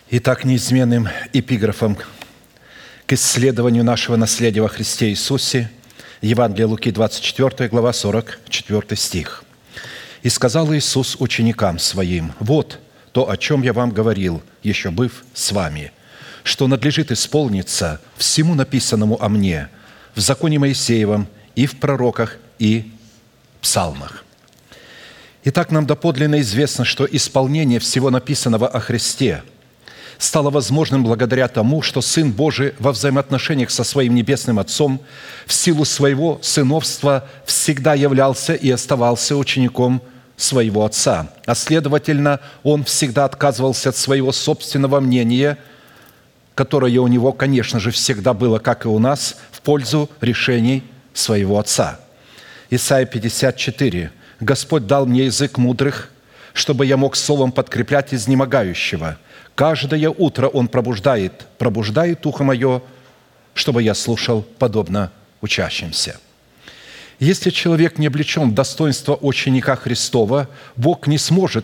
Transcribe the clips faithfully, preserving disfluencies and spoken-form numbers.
Итак, неизменным эпиграфом к исследованию нашего наследия во Христе Иисусе Евангелие Луки, двадцать четвёртая глава, сорок четвёртый стих. «И сказал Иисус ученикам Своим: вот то, о чем я вам говорил, еще быв с вами, что надлежит исполниться всему написанному о мне в законе Моисеевом и в пророках и псалмах». Итак, нам доподлинно известно, что исполнение всего написанного о Христе стало возможным благодаря тому, что Сын Божий во взаимоотношениях со Своим Небесным Отцом в силу Своего сыновства всегда являлся и оставался учеником Своего Отца, а следовательно, Он всегда отказывался от своего собственного мнения, которое у Него, конечно же, всегда было, как и у нас, в пользу решений Своего Отца. Исайя пятьдесят четыре. «Господь дал мне язык мудрых, чтобы я мог словом подкреплять изнемогающего. Каждое утро Он пробуждает, пробуждает ухо мое, чтобы я слушал подобно учащимся». Если человек не облечен в достоинство ученика Христова, Бог не сможет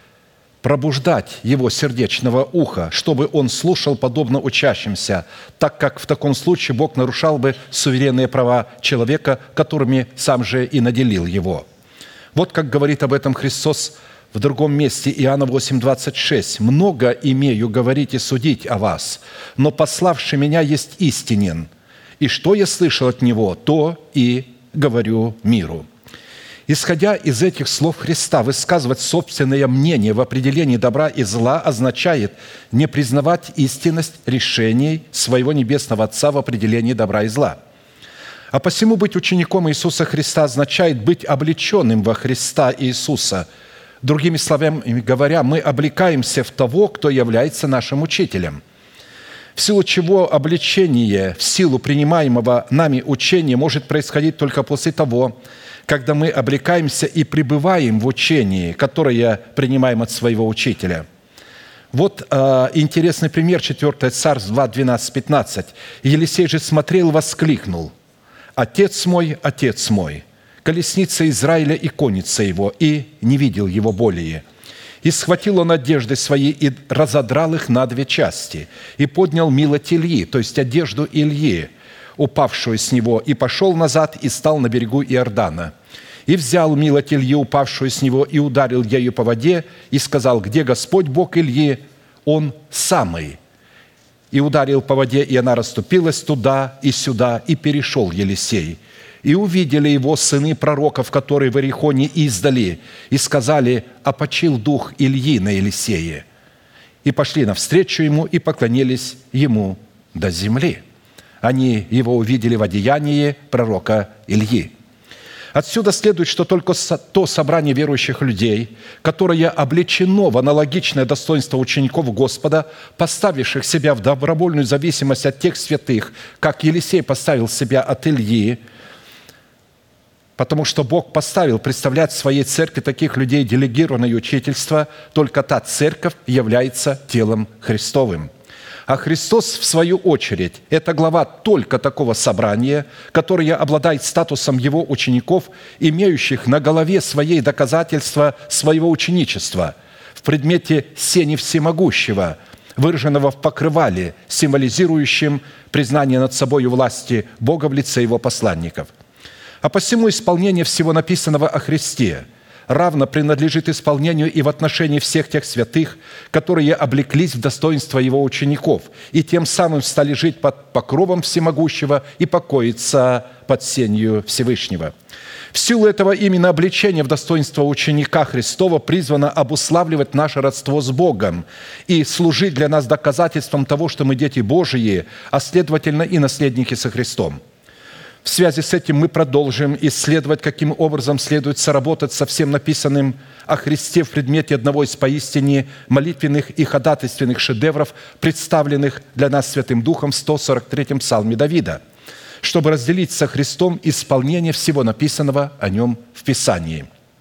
пробуждать его сердечного уха, чтобы он слушал подобно учащимся, так как в таком случае Бог нарушал бы суверенные права человека, которыми сам же и наделил его. Вот как говорит об этом Христос в другом месте, Иоанна восемь, двадцать шесть. «Много имею говорить и судить о вас, но пославший меня есть истинен, и что я слышал от Него, то и говорю миру». Исходя из этих слов Христа, высказывать собственное мнение в определении добра и зла означает не признавать истинность решений своего Небесного Отца в определении добра и зла. А посему быть учеником Иисуса Христа означает быть облеченным во Христа Иисуса. Другими словами говоря, мы облекаемся в того, кто является нашим учителем, в силу чего облечение в силу принимаемого нами учения может происходить только после того, когда мы облекаемся и пребываем в учении, которое принимаем от своего учителя. Вот э, интересный пример, четвёртое Царств два, двенадцать, пятнадцать. «Елисей же смотрел и воскликнул: Отец мой, Отец мой, колесница Израиля и конница его, и не видел его более. И схватил он одежды свои и разодрал их на две части, и поднял милоть Ильи», то есть одежду Ильи, упавшую с него, и пошел назад и стал на берегу Иордана. И взял милоть Ильи, упавшую с него, и ударил ею по воде, и сказал: где Господь Бог Ильи? Он самый. И ударил по воде, и она расступилась туда и сюда, и перешел Елисей. И увидели его сыны пророков, которые в Иерихоне издали, и сказали: опочил дух Ильи на Елисее. И пошли навстречу ему, и поклонились ему до земли. Они его увидели в одеянии пророка Ильи. Отсюда следует, что только то собрание верующих людей, которое облечено в аналогичное достоинство учеников Господа, поставивших себя в добровольную зависимость от тех святых, как Елисей поставил себя от Ильи, потому что Бог поставил представлять своей церкви таких людей делегированное учительство, только та церковь является телом Христовым. А Христос, в свою очередь, это глава только такого собрания, которое обладает статусом его учеников, имеющих на голове своей доказательства своего ученичества в предмете сени всемогущего, выраженного в покрывале, символизирующем признание над собой власти Бога в лице Его посланников. А посему исполнение всего написанного о Христе равно принадлежит исполнению и в отношении всех тех святых, которые облеклись в достоинство Его учеников и тем самым стали жить под покровом всемогущего и покоиться под сенью Всевышнего. В силу этого именно облечение в достоинство ученика Христова призвано обуславливать наше родство с Богом и служить для нас доказательством того, что мы дети Божии, а следовательно и наследники со Христом. В связи с этим мы продолжим исследовать, каким образом следует соработать со всем написанным о Христе в предмете одного из поистине молитвенных и ходатайственных шедевров, представленных для нас Святым Духом в сто сорок третьем Псалме Давида, чтобы разделить со Христом исполнение всего написанного о Нем в Писании.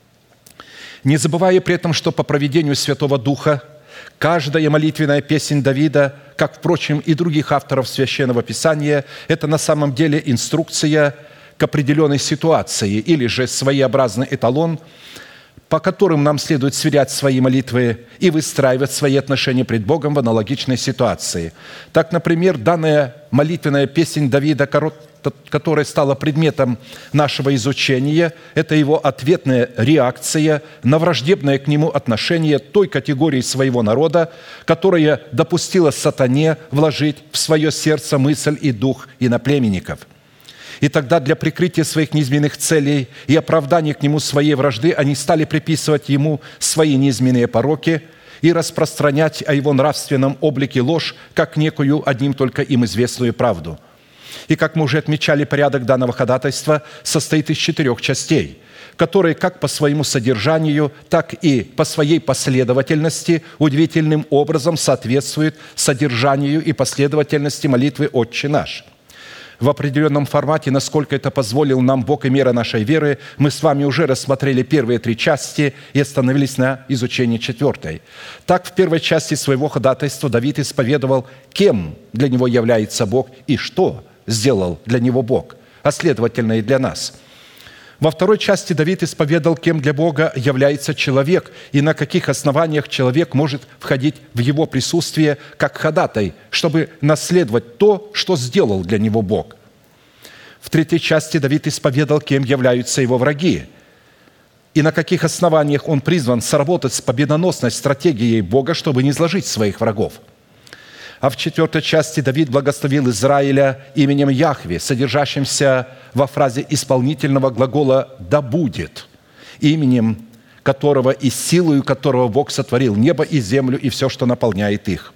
Не забывая при этом, что по провидению Святого Духа каждая молитвенная песнь Давида, как, впрочем, и других авторов Священного Писания, это на самом деле инструкция к определенной ситуации или же своеобразный эталон по которым нам следует сверять свои молитвы и выстраивать свои отношения пред Богом в аналогичной ситуации. Так, например, данная молитвенная песнь Давида, которая стала предметом нашего изучения, это его ответная реакция на враждебное к нему отношение той категории своего народа, которая допустила сатане вложить в свое сердце мысль и дух иноплеменников. И тогда для прикрытия своих неизменных целей и оправдания к нему своей вражды они стали приписывать ему свои неизменные пороки и распространять о его нравственном облике ложь, как некую одним только им известную правду. И, как мы уже отмечали, порядок данного ходатайства состоит из четырех частей, которые как по своему содержанию, так и по своей последовательности удивительным образом соответствуют содержанию и последовательности молитвы «Отче наш». В определенном формате, насколько это позволил нам Бог и мера нашей веры, мы с вами уже рассмотрели первые три части и остановились на изучении четвертой. Так, в первой части своего ходатайства Давид исповедовал, кем для него является Бог и что сделал для него Бог, а следовательно и для нас. Во второй части Давид исповедал, кем для Бога является человек и на каких основаниях человек может входить в его присутствие как ходатай, чтобы наследовать то, что сделал для него Бог. В третьей части Давид исповедал, кем являются его враги и на каких основаниях он призван сработать с победоносной стратегией Бога, чтобы не изложить своих врагов. А в четвертой части Давид благословил Израиля именем Яхве, содержащимся во фразе исполнительного глагола «да будет», именем которого и силою которого Бог сотворил небо и землю и все, что наполняет их.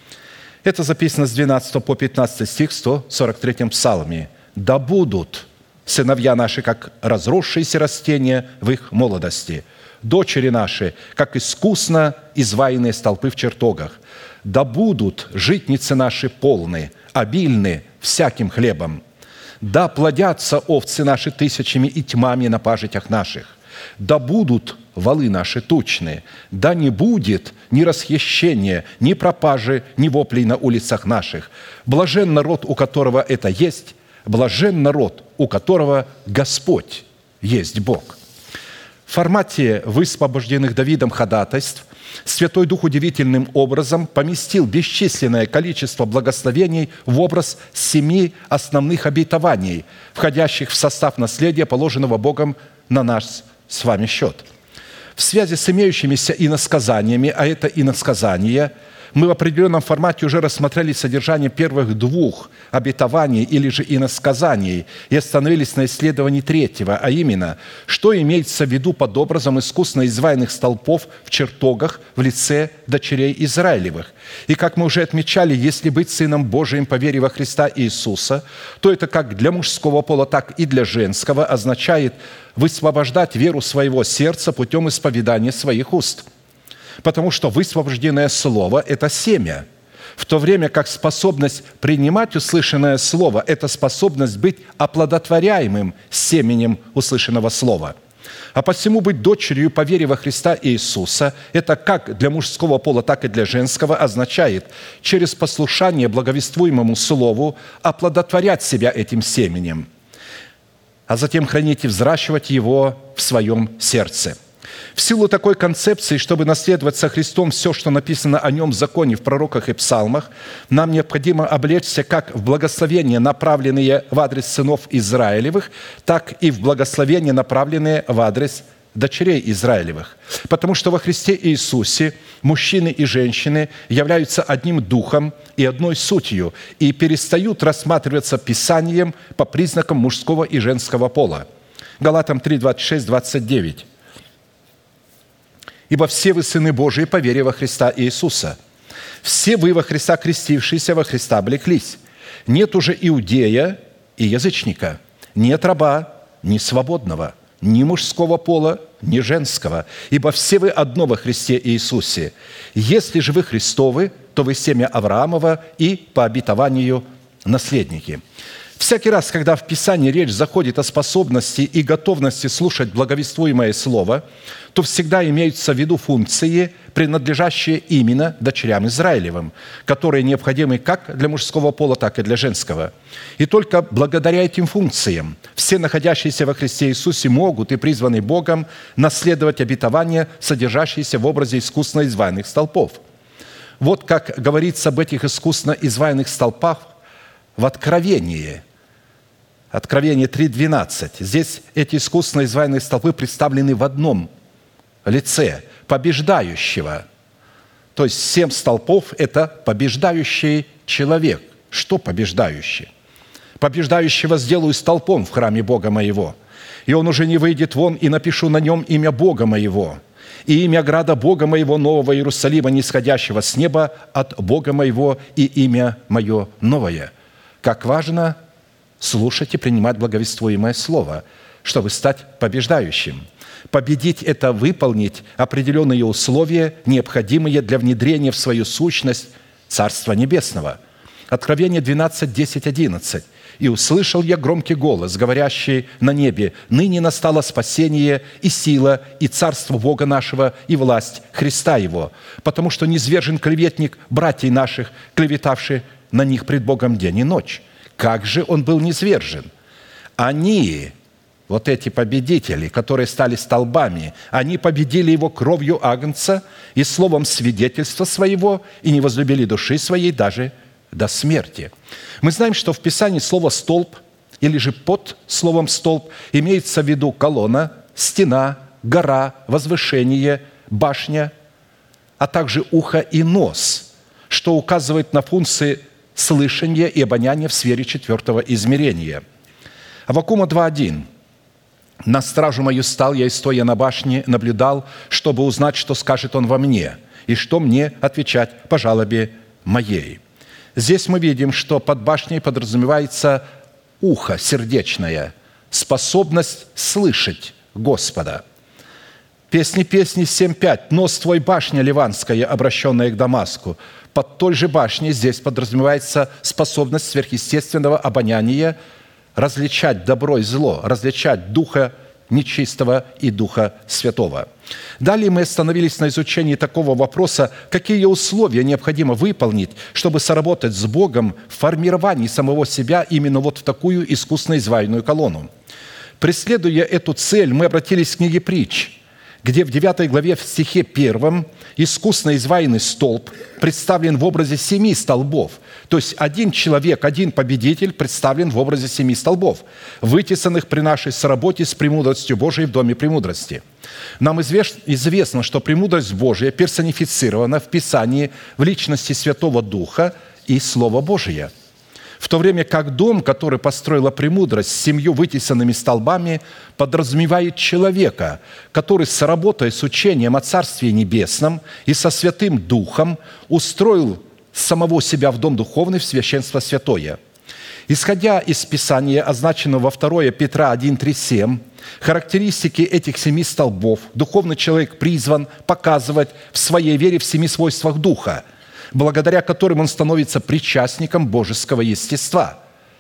Это записано с двенадцатого по пятнадцатый стих в сто сорок третьем псалме. «Да будут сыновья наши, как разросшиеся растения в их молодости, дочери наши, как искусно изваянные столпы в чертогах. Да будут житницы наши полны, обильны всяким хлебом. Да плодятся овцы наши тысячами и тьмами на пажитях наших. Да будут валы наши тучны. Да не будет ни расхищения, ни пропажи, ни воплей на улицах наших. Блажен народ, у которого это есть, блажен народ, у которого Господь есть Бог». В формате высвобожденных Давидом ходатайств Святой Дух удивительным образом поместил бесчисленное количество благословений в образ семи основных обетований, входящих в состав наследия, положенного Богом на наш с вами счет. В связи с имеющимися иносказаниями, а это иносказания, мы в определенном формате уже рассмотрели содержание первых двух обетований или же иносказаний и остановились на исследовании третьего, а именно, что имеется в виду под образом искусно изваянных столпов в чертогах в лице дочерей Израилевых. И как мы уже отмечали, если быть Сыном Божиим по вере во Христа Иисуса, то это как для мужского пола, так и для женского означает высвобождать веру своего сердца путем исповедания своих уст. Потому что высвобожденное слово – это семя, в то время как способность принимать услышанное слово – это способность быть оплодотворяемым семенем услышанного слова. А посему быть дочерью по вере во Христа Иисуса – это как для мужского пола, так и для женского означает через послушание благовествуемому слову оплодотворять себя этим семенем, а затем хранить и взращивать его в своем сердце. В силу такой концепции, чтобы наследовать со Христом все, что написано о Нем в законе, в пророках и псалмах, нам необходимо облечься как в благословения, направленные в адрес сынов Израилевых, так и в благословения, направленные в адрес дочерей Израилевых. Потому что во Христе Иисусе мужчины и женщины являются одним духом и одной сутью и перестают рассматриваться Писанием по признакам мужского и женского пола. Галатам три, двадцать шесть, двадцать девять. «Ибо все вы сыны Божии по вере во Христа Иисуса. Все вы во Христа крестившиеся, во Христа облеклись. Нет уже иудея и язычника, нет раба, ни свободного, ни мужского пола, ни женского, ибо все вы одно во Христе Иисусе. Если же вы Христовы, то вы семя Авраамова и по обетованию наследники». Всякий раз, когда в Писании речь заходит о способности и готовности слушать благовествуемое Слово, то всегда имеются в виду функции, принадлежащие именно дочерям Израилевым, которые необходимы как для мужского пола, так и для женского. И только благодаря этим функциям все находящиеся во Христе Иисусе могут и призваны Богом наследовать обетования, содержащиеся в образе искусно изваянных столпов. Вот как говорится об этих искусно изваянных столпах в Откровении. Откровение три двенадцать. Здесь эти искусно изваянные столпы представлены в одном лице – побеждающего. То есть семь столпов – это побеждающий человек. Что побеждающий? Побеждающего сделаю столпом в храме Бога моего, и он уже не выйдет вон, и напишу на нем имя Бога моего, и имя града Бога моего, Нового Иерусалима, нисходящего с неба от Бога моего, и имя мое новое». Как важно слушать и принимать благовествуемое Слово, чтобы стать побеждающим. Победить – это выполнить определенные условия, необходимые для внедрения в свою сущность Царства Небесного. Откровение двенадцать, десять, одиннадцать. «И услышал я громкий голос, говорящий на небе: ныне настало спасение и сила, и царство Бога нашего, и власть Христа Его, потому что низвержен клеветник братьев наших, клеветавший на них пред Богом день и ночь». Как же он был низвержен? Они, вот эти победители, которые стали столбами, они победили его кровью агнца и словом свидетельства своего, и не возлюбили души своей даже до смерти. Мы знаем, что в Писании слово «столб» или же под словом «столб» имеется в виду колонна, стена, гора, возвышение, башня, а также ухо и нос, что указывает на функции слышание и обоняние в сфере четвертого измерения. Аввакума два один. «На стражу мою стал я, и стоя на башне, наблюдал, чтобы узнать, что скажет он во мне, и что мне отвечать по жалобе моей». Здесь мы видим, что под башней подразумевается ухо сердечное, способность слышать Господа. Песни песни семь пять. «Нос твой, башня ливанская, обращенная к Дамаску». Под той же башней здесь подразумевается способность сверхъестественного обоняния различать добро и зло, различать духа нечистого и духа святого. Далее мы остановились на изучении такого вопроса, какие условия необходимо выполнить, чтобы соработать с Богом в формировании самого себя именно вот в такую искусно изваянную колонну. Преследуя эту цель, мы обратились к книге Притч, где в девятой главе в стихе первом искусно изваянный столб представлен в образе семи столбов. То есть один человек, один победитель представлен в образе семи столбов, вытесанных при нашей соработе с премудростью Божией в доме премудрости. Нам известно, что премудрость Божия персонифицирована в Писании в личности Святого Духа и Слова Божия. В то время как дом, который построила премудрость с семью вытесанными столбами, подразумевает человека, который, соработая с учением о Царстве Небесном и со Святым Духом, устроил самого себя в дом духовный, в священство святое. Исходя из Писания, означенного во второе Петра один, три, семь, характеристики этих семи столбов духовный человек призван показывать в своей вере в семи свойствах Духа, благодаря которым он становится причастником божеского естества,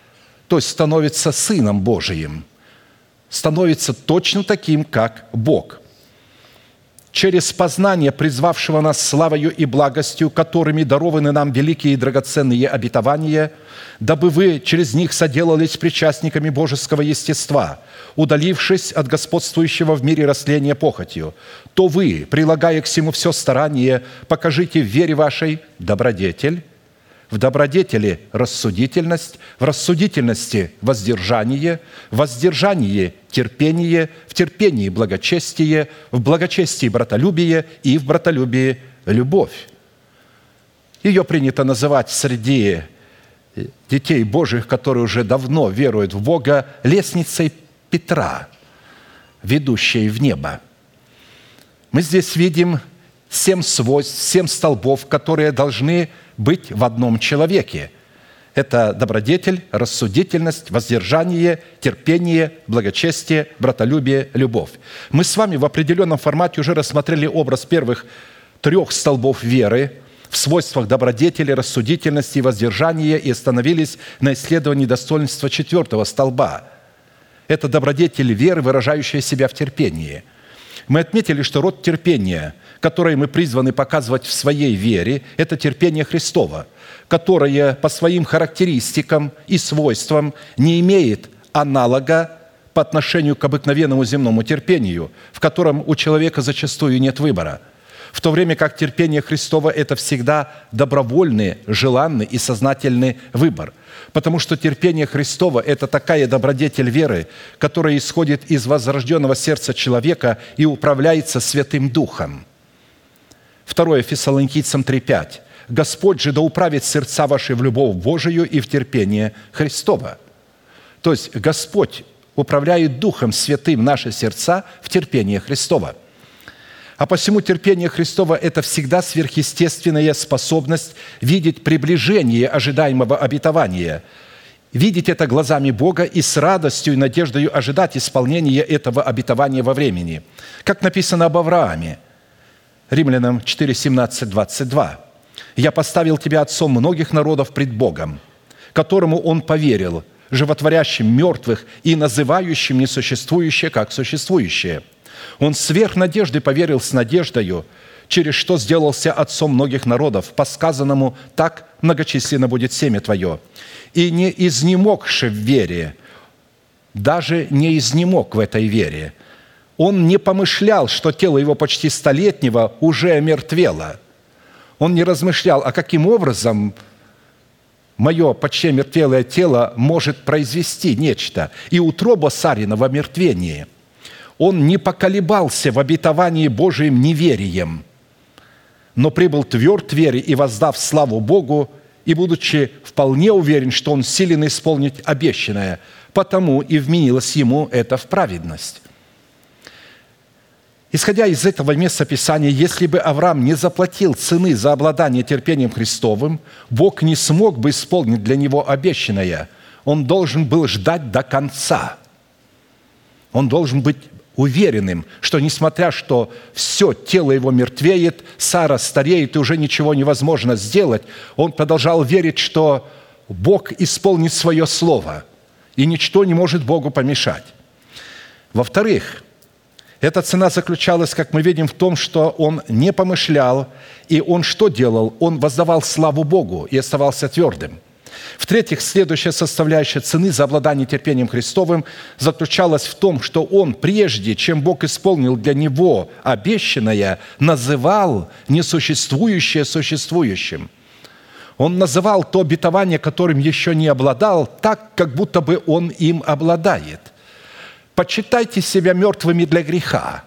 то есть становится Сыном Божиим, становится точно таким, как Бог. Через познание призвавшего нас славою и благостью, которыми дарованы нам великие и драгоценные обетования, дабы вы через них соделались причастниками божеского естества, удалившись от господствующего в мире растления похотью, то вы, прилагая к всему все старание, покажите в вере вашей добродетель, в добродетели рассудительность, в рассудительности воздержание, в воздержании терпение, в терпении благочестие, в благочестии братолюбие и в братолюбии любовь. Ее принято называть среди детей Божьих, которые уже давно веруют в Бога, лестницей Петра, ведущей в небо. Мы здесь видим семь свойств, семь столбов, которые должны быть в одном человеке. Это добродетель, рассудительность, воздержание, терпение, благочестие, братолюбие, любовь. Мы с вами в определенном формате уже рассмотрели образ первых трех столбов веры, в свойствах добродетели, рассудительности и воздержания и остановились на исследовании достоинства четвертого столба. Это добродетель веры, выражающая себя в терпении. Мы отметили, что род терпения, которое мы призваны показывать в своей вере, это терпение Христово, которое по своим характеристикам и свойствам не имеет аналога по отношению к обыкновенному земному терпению, в котором у человека зачастую нет выбора, в то время как терпение Христово – это всегда добровольный, желанный и сознательный выбор, потому что терпение Христово – это такая добродетель веры, которая исходит из возрожденного сердца человека и управляется Святым Духом. Второе Фессалоникийцам три пять. «Господь же да управит сердца ваши в любовь Божию и в терпение Христово». То есть Господь управляет Духом Святым наши сердца в терпение Христово. А посему терпение Христово – это всегда сверхъестественная способность видеть приближение ожидаемого обетования, видеть это глазами Бога и с радостью и надеждой ожидать исполнения этого обетования во времени. Как написано об Аврааме, Римлянам четыре семнадцать двадцать два. «Я поставил тебя отцом многих народов пред Богом, которому он поверил, животворящим мертвых и называющим несуществующее как существующее. Он сверх надежды поверил с надеждою, через что сделался отцом многих народов, по сказанному так многочисленно будет семя твое. И не изнемогши в вере, даже не изнемог в этой вере. Он не помышлял, что тело его почти столетнего уже омертвело. Он не размышлял, а каким образом мое почти омертвелое тело может произвести нечто, и утроба Сарина в омертвении. Он не поколебался в обетовании Божиим неверием, но прибыл тверд вере и, воздав славу Богу, и, будучи вполне уверен, что он силен исполнить обещанное, потому и вменилось ему это в праведность». Исходя из этого места Писания, если бы Авраам не заплатил цены за обладание терпением Христовым, Бог не смог бы исполнить для него обещанное. Он должен был ждать до конца. Он должен быть уверенным, что несмотря что все тело его мертвеет, Сара стареет и уже ничего невозможно сделать, он продолжал верить, что Бог исполнит свое слово, и ничто не может Богу помешать. Во-вторых, эта цена заключалась, как мы видим, в том, что он не помышлял, и он что делал? Он воздавал славу Богу и оставался твердым. В-третьих, следующая составляющая цены за обладание терпением Христовым заключалась в том, что он, прежде чем Бог исполнил для него обещанное, называл несуществующее существующим. Он называл то обетование, которым еще не обладал, так, как будто бы он им обладает. «Почитайте себя мертвыми для греха».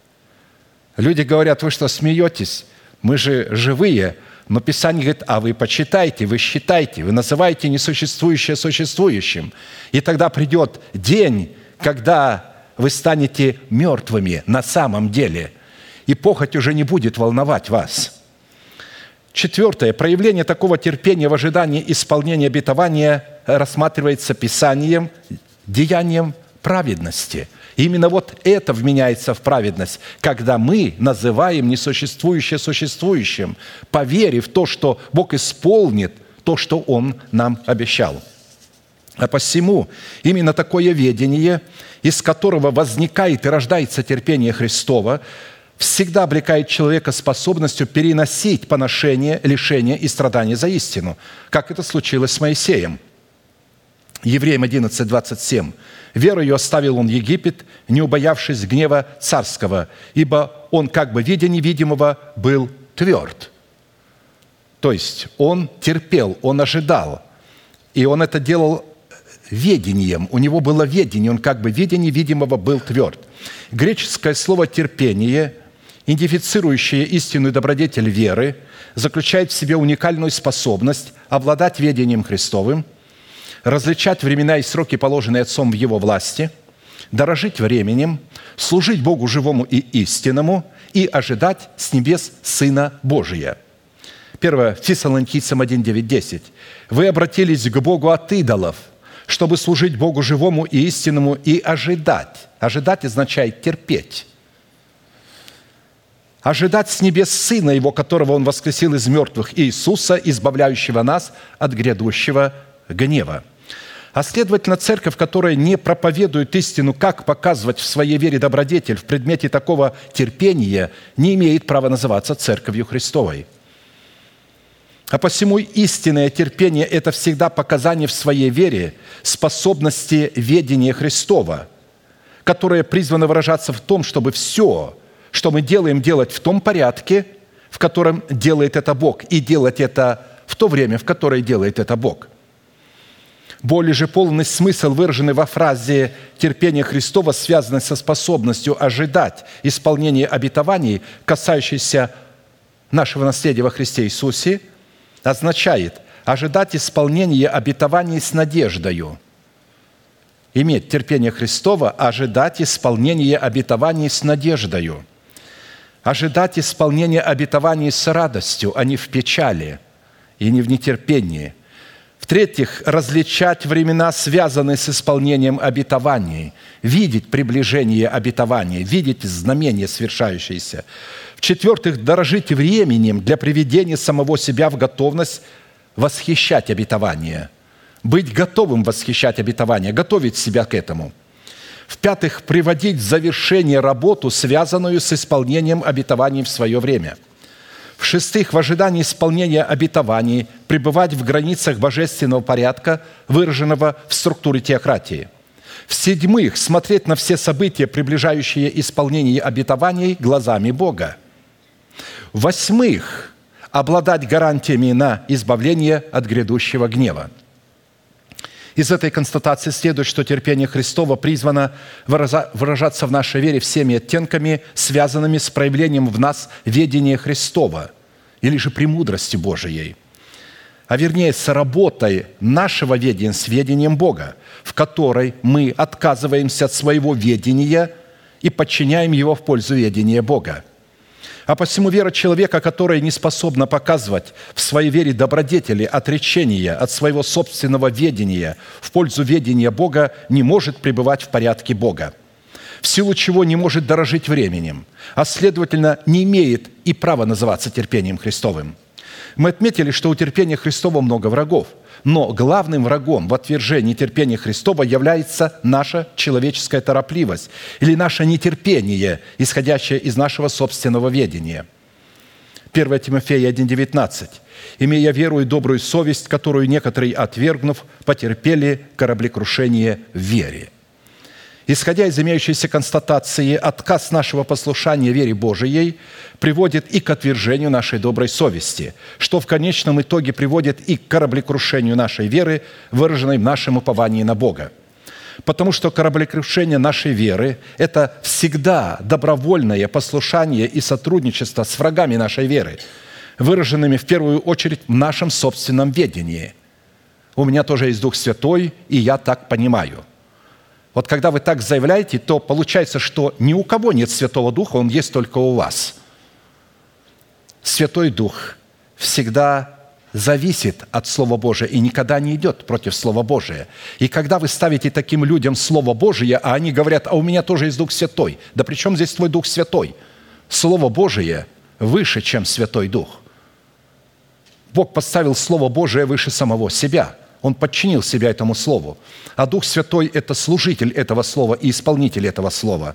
Люди говорят: вы что, смеетесь? Мы же живые. Но Писание говорит: а вы почитайте, вы считайте, вы называете несуществующее существующим. И тогда придет день, когда вы станете мертвыми на самом деле, и похоть уже не будет волновать вас. Четвертое. Проявление такого терпения в ожидании исполнения обетования рассматривается Писанием деянием праведности. Именно вот это вменяется в праведность, когда мы называем несуществующее существующим, поверив в то, что Бог исполнит то, что Он нам обещал. А посему именно такое ведение, из которого возникает и рождается терпение Христово, всегда облекает человека способностью переносить поношение, лишения и страдания за истину, как это случилось с Моисеем. Евреям одиннадцать двадцать семь. «Верою оставил он Египет, не убоявшись гнева царского, ибо он, как бы видя невидимого, был тверд». То есть он терпел, он ожидал, и он это делал ведением. У него было ведение, он, как бы видя невидимого, был тверд. Греческое слово «терпение», идентифицирующее истинную добродетель веры, заключает в себе уникальную способность обладать ведением Христовым, различать времена и сроки, положенные Отцом в Его власти, дорожить временем, служить Богу живому и истинному и ожидать с небес Сына Божия. первое Фессалоникийцам один девять десять. «Вы обратились к Богу от идолов, чтобы служить Богу живому и истинному и ожидать». Ожидать означает терпеть. ожидать с небес Сына Его, которого Он воскресил из мертвых, Иисуса, избавляющего нас от грядущего гнева. А следовательно, церковь, которая не проповедует истину, как показывать в своей вере добродетель в предмете такого терпения, не имеет права называться церковью Христовой. А посему истинное терпение – это всегда показание в своей вере способности ведения Христова, которое призвано выражаться в том, чтобы все, что мы делаем, делать в том порядке, в котором делает это Бог, и делать это в то время, в которое делает это Бог. Более же полный смысл, выраженный во фразе «терпение Христова», связанный со способностью ожидать исполнения обетований, касающихся нашего наследия во Христе Иисусе, означает ожидать исполнения обетований с надеждою. Иметь терпение Христова, ожидать исполнения обетований с надеждою. Ожидать исполнения обетований с радостью, а не в печали и не в нетерпении. В-третьих, различать времена, связанные с исполнением обетований, видеть приближение обетований, видеть знамения свершающиеся. В-четвертых, дорожить временем для приведения самого себя в готовность восхищать обетование, быть готовым восхищать обетование, готовить себя к этому. В-пятых, приводить в завершение работу, связанную с исполнением обетований в свое время. В-шестых, в ожидании исполнения обетований пребывать в границах божественного порядка, выраженного в структуре теократии. В-седьмых, смотреть на все события, приближающие исполнение обетований, глазами Бога. В-восьмых, обладать гарантиями на избавление от грядущего гнева. Из этой констатации следует, что терпение Христово призвано выражаться в нашей вере всеми оттенками, связанными с проявлением в нас ведения Христова или же премудрости Божией, а вернее с работой нашего ведения с ведением Бога, в которой мы отказываемся от своего ведения и подчиняем его в пользу ведения Бога. А посему вера человека, которая не способна показывать в своей вере добродетели, отречения от своего собственного ведения в пользу ведения Бога, не может пребывать в порядке Бога, в силу чего не может дорожить временем, а, следовательно, не имеет и права называться терпением Христовым. Мы отметили, что у терпения Христова много врагов, но главным врагом в отвержении терпения Христова является наша человеческая торопливость или наше нетерпение, исходящее из нашего собственного ведения. первое Тимофея один девятнадцать. «Имея веру и добрую совесть, которую некоторые, отвергнув, потерпели кораблекрушение в вере». Исходя из имеющейся констатации, отказ нашего послушания вере Божией приводит и к отвержению нашей доброй совести, что в конечном итоге приводит и к кораблекрушению нашей веры, выраженной в нашем уповании на Бога. Потому что кораблекрушение нашей веры – это всегда добровольное послушание и сотрудничество с врагами нашей веры, выраженными в первую очередь в нашем собственном ведении. У меня тоже есть Дух Святой, и я так понимаю. Вот когда вы так заявляете, то получается, что ни у кого нет Святого Духа, Он есть только у вас. Святой Дух всегда зависит от Слова Божия и никогда не идет против Слова Божия. И когда вы ставите таким людям Слово Божие, а они говорят: а у меня тоже есть Дух Святой. Да при чем здесь твой Дух Святой? Слово Божие выше, чем Святой Дух. Бог поставил Слово Божие выше самого себя. Он подчинил себя этому Слову. А Дух Святой – это служитель этого Слова и исполнитель этого Слова.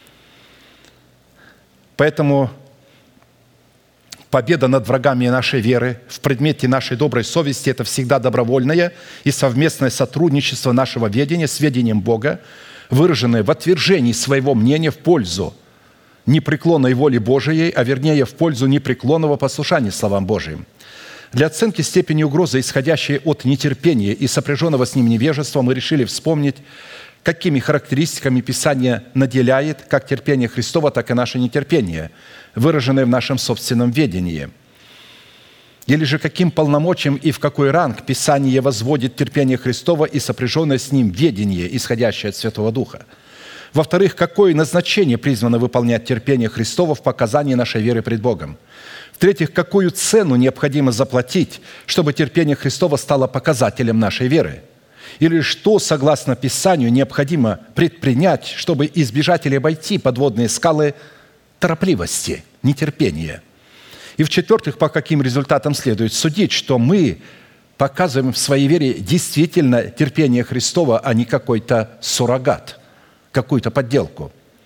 Поэтому победа над врагами нашей веры в предмете нашей доброй совести – это всегда добровольное и совместное сотрудничество нашего ведения с ведением Бога, выраженное в отвержении своего мнения в пользу непреклонной воли Божией, а вернее в пользу непреклонного послушания словам Божиим. Для оценки степени угрозы, исходящей от нетерпения и сопряженного с ним невежества, мы решили вспомнить, какими характеристиками Писание наделяет как терпение Христова, так и наше нетерпение, выраженное в нашем собственном ведении. Или же каким полномочием и в какой ранг Писание возводит терпение Христова и сопряженное с ним ведение, исходящее от Святого Духа. Во-вторых, какое назначение призвано выполнять терпение Христова в показании нашей веры пред Богом. В-третьих, какую цену необходимо заплатить, чтобы терпение Христова стало показателем нашей веры? Или что, согласно Писанию, необходимо предпринять, чтобы избежать или обойти подводные скалы торопливости нетерпение. И в-четвертых, по каким результатам следует судить, что мы показываем в своей вере действительно терпение Христова, а не какой-то суррогат, какую-то подделку.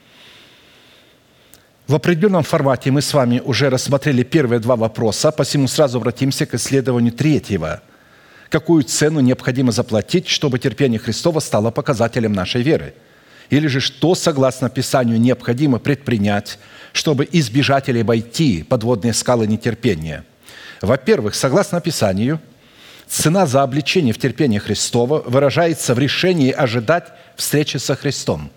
В определенном формате мы с вами уже рассмотрели первые два вопроса, посему сразу обратимся к исследованию третьего. Какую цену необходимо заплатить, чтобы терпение Христова стало показателем нашей веры? Или же что, согласно Писанию, необходимо предпринять, чтобы избежать или обойти подводные скалы нетерпения? Во-первых, согласно Писанию, цена за обличение в терпении Христова выражается в решении ожидать встречи со Христом.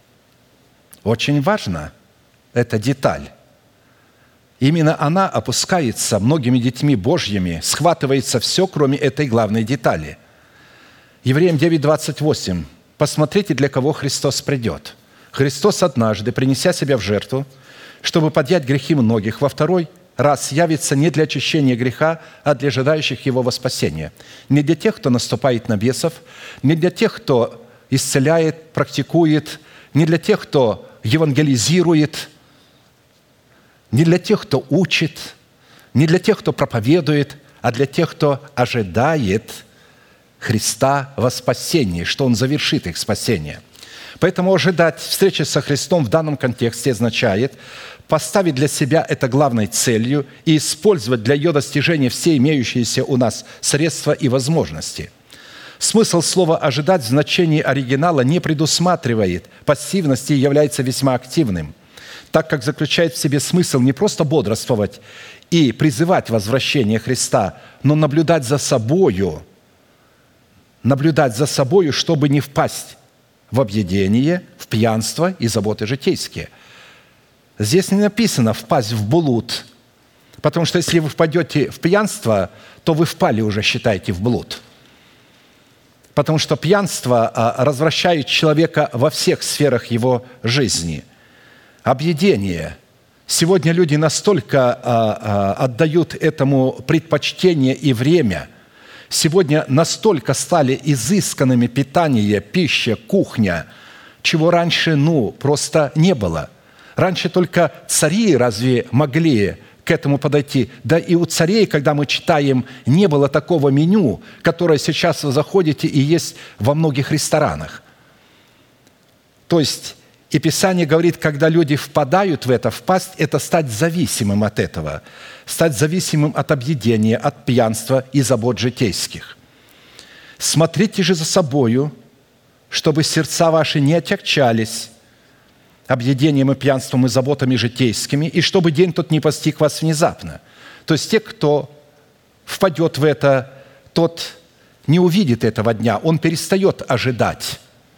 Очень важно эта деталь. Именно она опускается многими детьми Божьими, схватывается все, кроме этой главной детали. Евреям девять двадцать восемь. «Посмотрите, для кого Христос придет. Христос однажды, принеся себя в жертву, чтобы поднять грехи многих, во второй раз явится не для очищения греха, а для ожидающих Его во спасение. Не для тех, кто наступает на бесов, не для тех, кто исцеляет, практикует, не для тех, кто евангелизирует, не для тех, кто учит, не для тех, кто проповедует, а для тех, кто ожидает Христа во спасении, что Он завершит их спасение». Поэтому ожидать встречи со Христом в данном контексте означает поставить для себя это главной целью и использовать для ее достижения все имеющиеся у нас средства и возможности. Смысл слова «ожидать» в значении оригинала не предусматривает пассивности и является весьма активным, так как заключает в себе смысл не просто бодрствовать и призывать возвращение Христа, но наблюдать за собою, наблюдать за собою, чтобы не впасть в объедение, в пьянство и заботы житейские. Здесь не написано «впасть в блуд», потому что если вы впадете в пьянство, то вы впали уже, считайте, в блуд. Потому что пьянство развращает человека во всех сферах его жизни. Объедение. Сегодня люди настолько отдают этому предпочтение и время. Сегодня настолько стали изысканными питание, пища, кухня, чего раньше, ну, просто не было. Раньше только цари разве могли к этому подойти? Да и у царей, когда мы читаем, не было такого меню, которое сейчас вы заходите и есть во многих ресторанах. То есть, и Писание говорит, когда люди впадают в это, впасть – это стать зависимым от этого, стать зависимым от объедения, от пьянства и забот житейских. «Смотрите же за собою, чтобы сердца ваши не отягчались объедением и пьянством и заботами житейскими, и чтобы день тот не постиг вас внезапно». То есть те, кто впадет в это, тот не увидит этого дня, он перестает ожидать.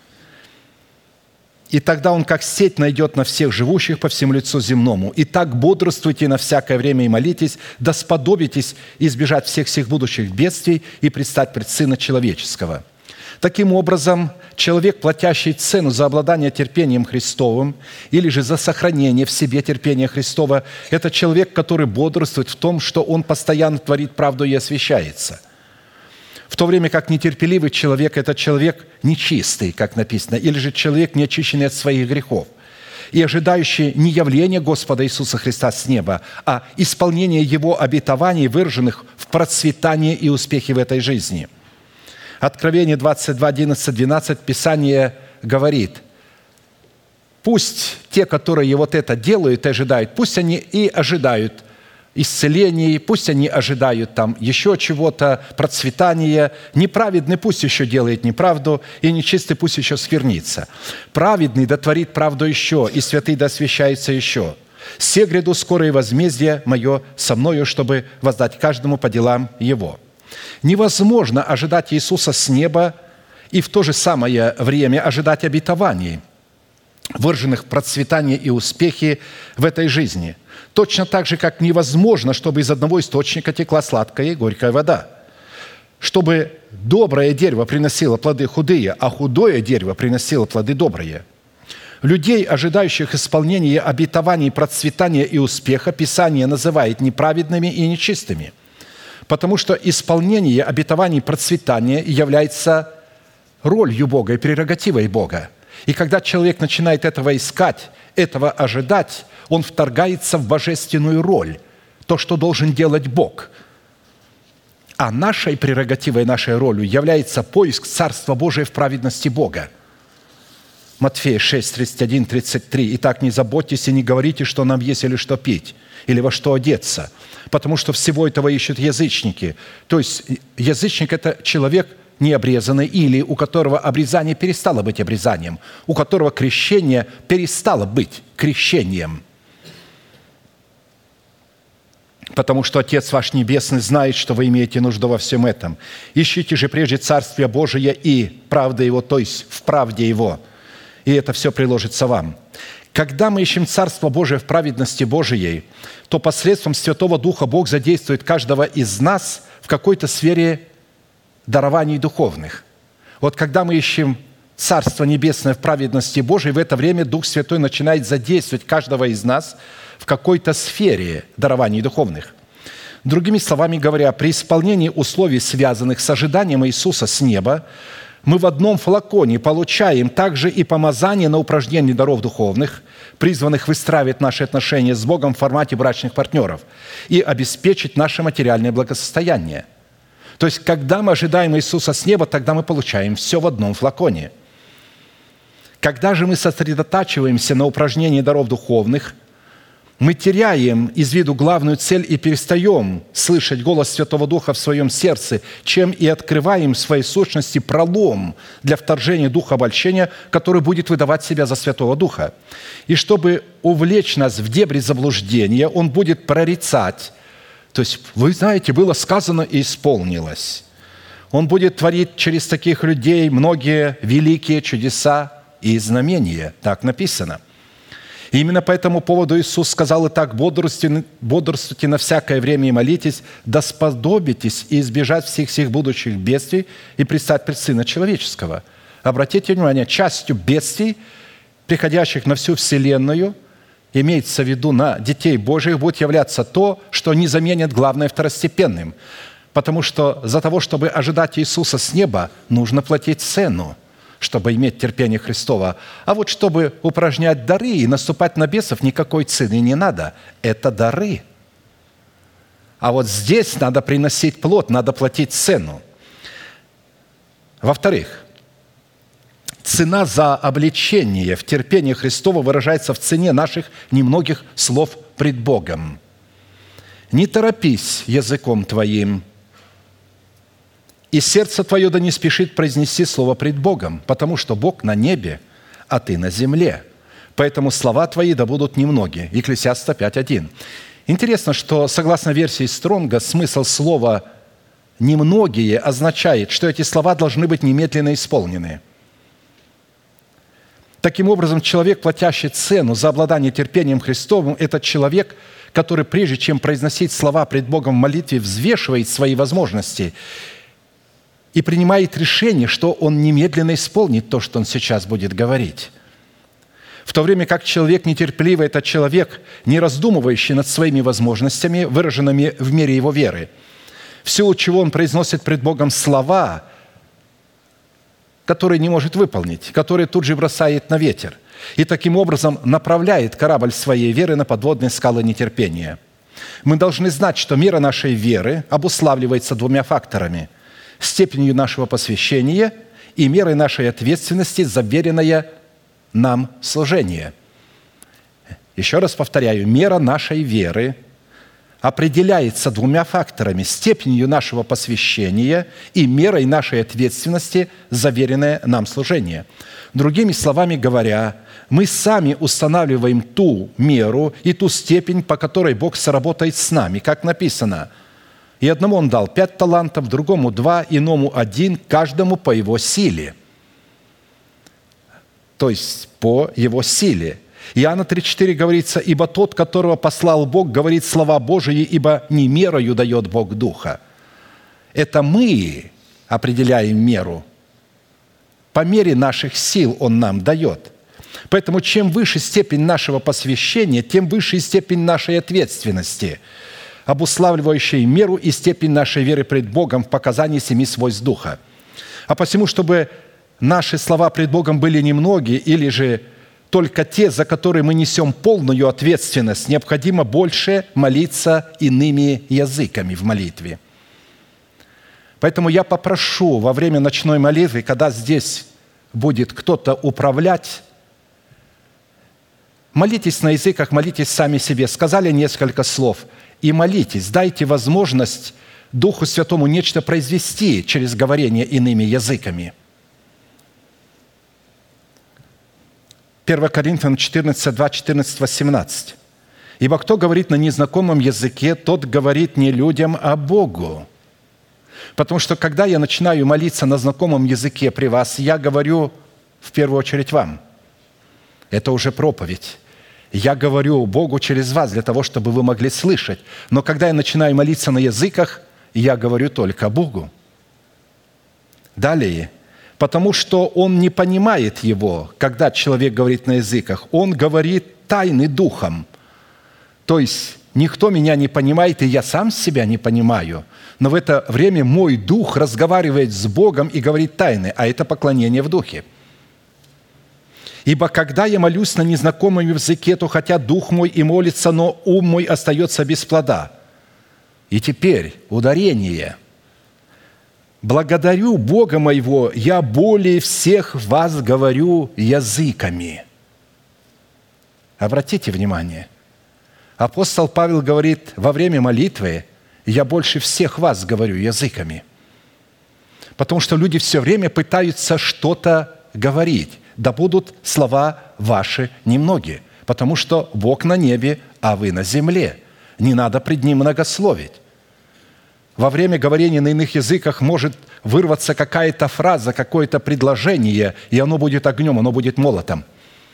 И тогда он, как сеть, найдет на всех живущих по всему лицу земному. Итак, бодрствуйте на всякое время и молитесь, да сподобитесь избежать всех сих будущих бедствий и предстать пред Сына Человеческого. Таким образом, человек, платящий цену за обладание терпением Христовым или же за сохранение в себе терпения Христова, это человек, который бодрствует в том, что он постоянно творит правду и освящается. В то время как нетерпеливый человек – это человек нечистый, как написано, или же человек, не очищенный от своих грехов, и ожидающий не явления Господа Иисуса Христа с неба, а исполнение Его обетований, выраженных в процветании и успехе в этой жизни. Откровение двадцать два, одиннадцать, двенадцать, Писание говорит: «Пусть те, которые вот это делают и ожидают, пусть они и ожидают исцелений, пусть они ожидают там еще чего-то, процветания. Неправедный пусть еще делает неправду, и нечистый пусть еще сквернится. Праведный да творит правду еще, и святый да освящается еще. Се гряду скорое возмездие мое со мною, чтобы воздать каждому по делам его». Невозможно ожидать Иисуса с неба и в то же самое время ожидать обетований, выраженных в процветании и успехе в этой жизни. Точно так же, как невозможно, чтобы из одного источника текла сладкая и горькая вода. Чтобы доброе дерево приносило плоды худые, а худое дерево приносило плоды добрые. Людей, ожидающих исполнения обетований, процветания и успеха, Писание называет неправедными и нечистыми, потому что исполнение обетований процветания является ролью Бога и прерогативой Бога. И когда человек начинает этого искать, этого ожидать, Он вторгается в божественную роль, то, что должен делать Бог. А нашей прерогативой, нашей ролью является поиск Царства Божия в праведности Бога. Матфея шесть, тридцать один, тридцать три. «Итак, не заботьтесь и не говорите, что нам есть или что пить, или во что одеться, потому что всего этого ищут язычники». То есть язычник – это человек необрезанный или у которого обрезание перестало быть обрезанием, у которого крещение перестало быть крещением. Потому что Отец ваш Небесный знает, что вы имеете нужду во всем этом. Ищите же прежде Царствие Божие и правда Его, то есть в правде Его, и это все приложится вам. Когда мы ищем Царство Божие в праведности Божией, то посредством Святого Духа Бог задействует каждого из нас в какой-то сфере дарований духовных. Вот когда мы ищем Царство Небесное в праведности Божией, в это время Дух Святой начинает задействовать каждого из нас в какой-то сфере дарований духовных. Другими словами говоря, при исполнении условий, связанных с ожиданием Иисуса с неба, мы в одном флаконе получаем также и помазание на упражнение даров духовных, призванных выстраивать наши отношения с Богом в формате брачных партнеров и обеспечить наше материальное благосостояние. То есть, когда мы ожидаем Иисуса с неба, тогда мы получаем все в одном флаконе. Когда же мы сосредотачиваемся на упражнении даров духовных, мы теряем из виду главную цель и перестаем слышать голос Святого Духа в своем сердце, чем и открываем в своей сущности пролом для вторжения духа обольщения, который будет выдавать себя за Святого Духа. И чтобы увлечь нас в дебри заблуждения, он будет прорицать. То есть, вы знаете, было сказано и исполнилось. Он будет творить через таких людей многие великие чудеса и знамения. Так написано. И именно по этому поводу Иисус сказал: «Итак, бодрствуйте, бодрствуйте на всякое время и молитесь, да сподобитесь и избежать всех сих будущих бедствий и предстать пред Сына Человеческого». Обратите внимание, частью бедствий, приходящих на всю вселенную, имеется в виду на детей Божьих, будет являться то, что не заменит главное второстепенным. Потому что за того, чтобы ожидать Иисуса с неба, нужно платить цену, чтобы иметь терпение Христово. А вот чтобы упражнять дары и наступать на бесов, никакой цены не надо. Это дары. А вот здесь надо приносить плод, надо платить цену. Во-вторых, цена за обличение в терпении Христово выражается в цене наших немногих слов пред Богом. «Не торопись языком твоим, и сердце твое да не спешит произнести слово пред Богом, потому что Бог на небе, а ты на земле. Поэтому слова твои да будут немногие». Екклесиаста пять один. Интересно, что, согласно версии Стронга, смысл слова «немногие» означает, что эти слова должны быть немедленно исполнены. Таким образом, человек, платящий цену за обладание терпением Христовым, это человек, который, прежде чем произносить слова пред Богом в молитве, взвешивает свои возможности и принимает решение, что он немедленно исполнит то, что он сейчас будет говорить. В то время как человек нетерпеливый – это человек, не раздумывающий над своими возможностями, выраженными в мере его веры, в силу чего он произносит пред Богом слова, которые не может выполнить, которые тут же бросает на ветер, и таким образом направляет корабль своей веры на подводные скалы нетерпения. Мы должны знать, что мера нашей веры обуславливается двумя факторами – степенью нашего посвящения и мерой нашей ответственности за веренное нам служение. Еще раз повторяю, мера нашей веры определяется двумя факторами – степенью нашего посвящения и мерой нашей ответственности за веренное нам служение. Другими словами говоря, мы сами устанавливаем ту меру и ту степень, по которой Бог сработает с нами, как написано: «И одному Он дал пять талантов, другому два, иному один, каждому по его силе». То есть по его силе. Иоанна три четыре говорится: «Ибо тот, которого послал Бог, говорит слова Божии, ибо не мерою дает Бог Духа». Это мы определяем меру. По мере наших сил Он нам дает. Поэтому чем выше степень нашего посвящения, тем выше степень нашей ответственности, обуславливающей меру и степень нашей веры пред Богом в показании семи свойств Духа. А посему, чтобы наши слова пред Богом были немногие, или же только те, за которые мы несем полную ответственность, необходимо больше молиться иными языками в молитве. Поэтому я попрошу во время ночной молитвы, когда здесь будет кто-то управлять, молитесь на языках, молитесь сами себе. Сказали несколько слов и молитесь. Дайте возможность Духу Святому нечто произвести через говорение иными языками. первое Коринфянам четырнадцать, два, четырнадцать, восемнадцать. «Ибо кто говорит на незнакомом языке, тот говорит не людям, а Богу». Потому что, когда я начинаю молиться на знакомом языке при вас, я говорю в первую очередь вам. Это уже проповедь. Я говорю Богу через вас для того, чтобы вы могли слышать. Но когда я начинаю молиться на языках, я говорю только Богу. Далее. Потому что он не понимает его, когда человек говорит на языках. Он говорит тайны духом. То есть никто меня не понимает, и я сам себя не понимаю. Но в это время мой дух разговаривает с Богом и говорит тайны, а это поклонение в духе. «Ибо когда я молюсь на незнакомом языке, то хотя дух мой и молится, но ум мой остается без плода». И теперь ударение. «Благодарю Бога моего, я более всех вас говорю языками». Обратите внимание. Апостол Павел говорит, во время молитвы я больше всех вас говорю языками. Потому что люди все время пытаются что-то говорить. Да будут слова ваши немногие, потому что Бог на небе, а вы на земле. Не надо пред Ним многословить. Во время говорения на иных языках может вырваться какая-то фраза, какое-то предложение, и оно будет огнем, оно будет молотом.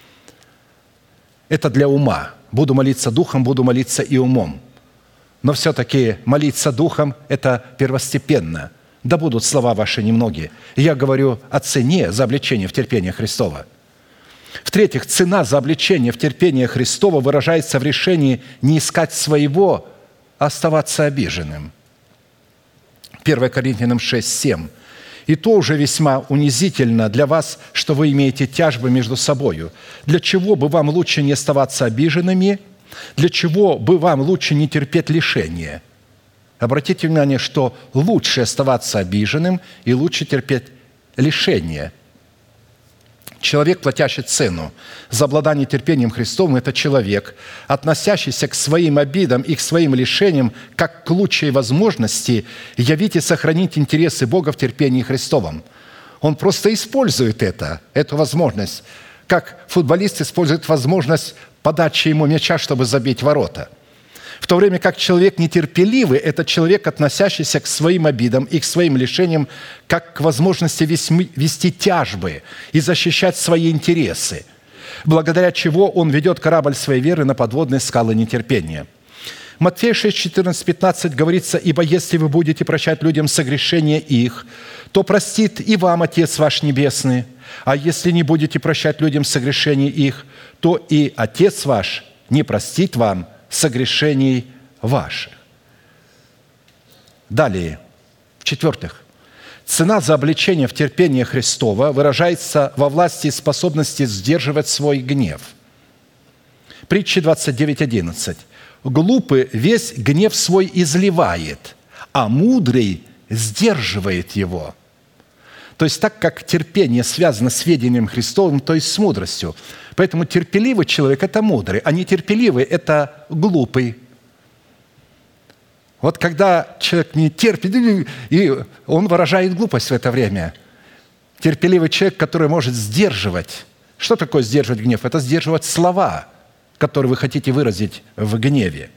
Это для ума. Буду молиться духом, буду молиться и умом. Но все-таки молиться духом – это первостепенно. Да будут слова ваши немногие. Я говорю о цене за обличение в терпение Христова. В-третьих, цена за обличение в терпение Христова выражается в решении не искать своего, а оставаться обиженным. первое Коринфянам шесть, семь. «И то уже весьма унизительно для вас, что вы имеете тяжбы между собою. Для чего бы вам лучше не оставаться обиженными? Для чего бы вам лучше не терпеть лишения?» Обратите внимание, что лучше оставаться обиженным и лучше терпеть лишения. Человек, платящий цену за обладание терпением Христовым, это человек, относящийся к своим обидам и к своим лишениям как к лучшей возможности явить и сохранить интересы Бога в терпении Христовом. Он просто использует это, эту возможность, как футболист использует возможность подачи ему мяча, чтобы забить ворота. В то время как человек нетерпеливый – это человек, относящийся к своим обидам и к своим лишениям, как к возможности вести тяжбы и защищать свои интересы, благодаря чего он ведет корабль своей веры на подводные скалы нетерпения. Матфея шесть, четырнадцать, пятнадцать говорится: «Ибо если вы будете прощать людям согрешения их, то простит и вам Отец ваш Небесный, а если не будете прощать людям согрешения их, то и Отец ваш не простит вам согрешений ваших». Далее, в-четвертых, цена за обличение в терпение Христова выражается во власти и способности сдерживать свой гнев. Притча двадцать девять, одиннадцать. «Глупый весь гнев свой изливает, а мудрый сдерживает его». То есть так как терпение связано с ведением Христовым, то есть с мудростью. Поэтому терпеливый человек – это мудрый, а нетерпеливый – это глупый. Вот когда человек не терпит, и он выражает глупость в это время. Терпеливый человек, который может сдерживать. Что такое сдерживать гнев? Это сдерживать слова, которые вы хотите выразить в гневе.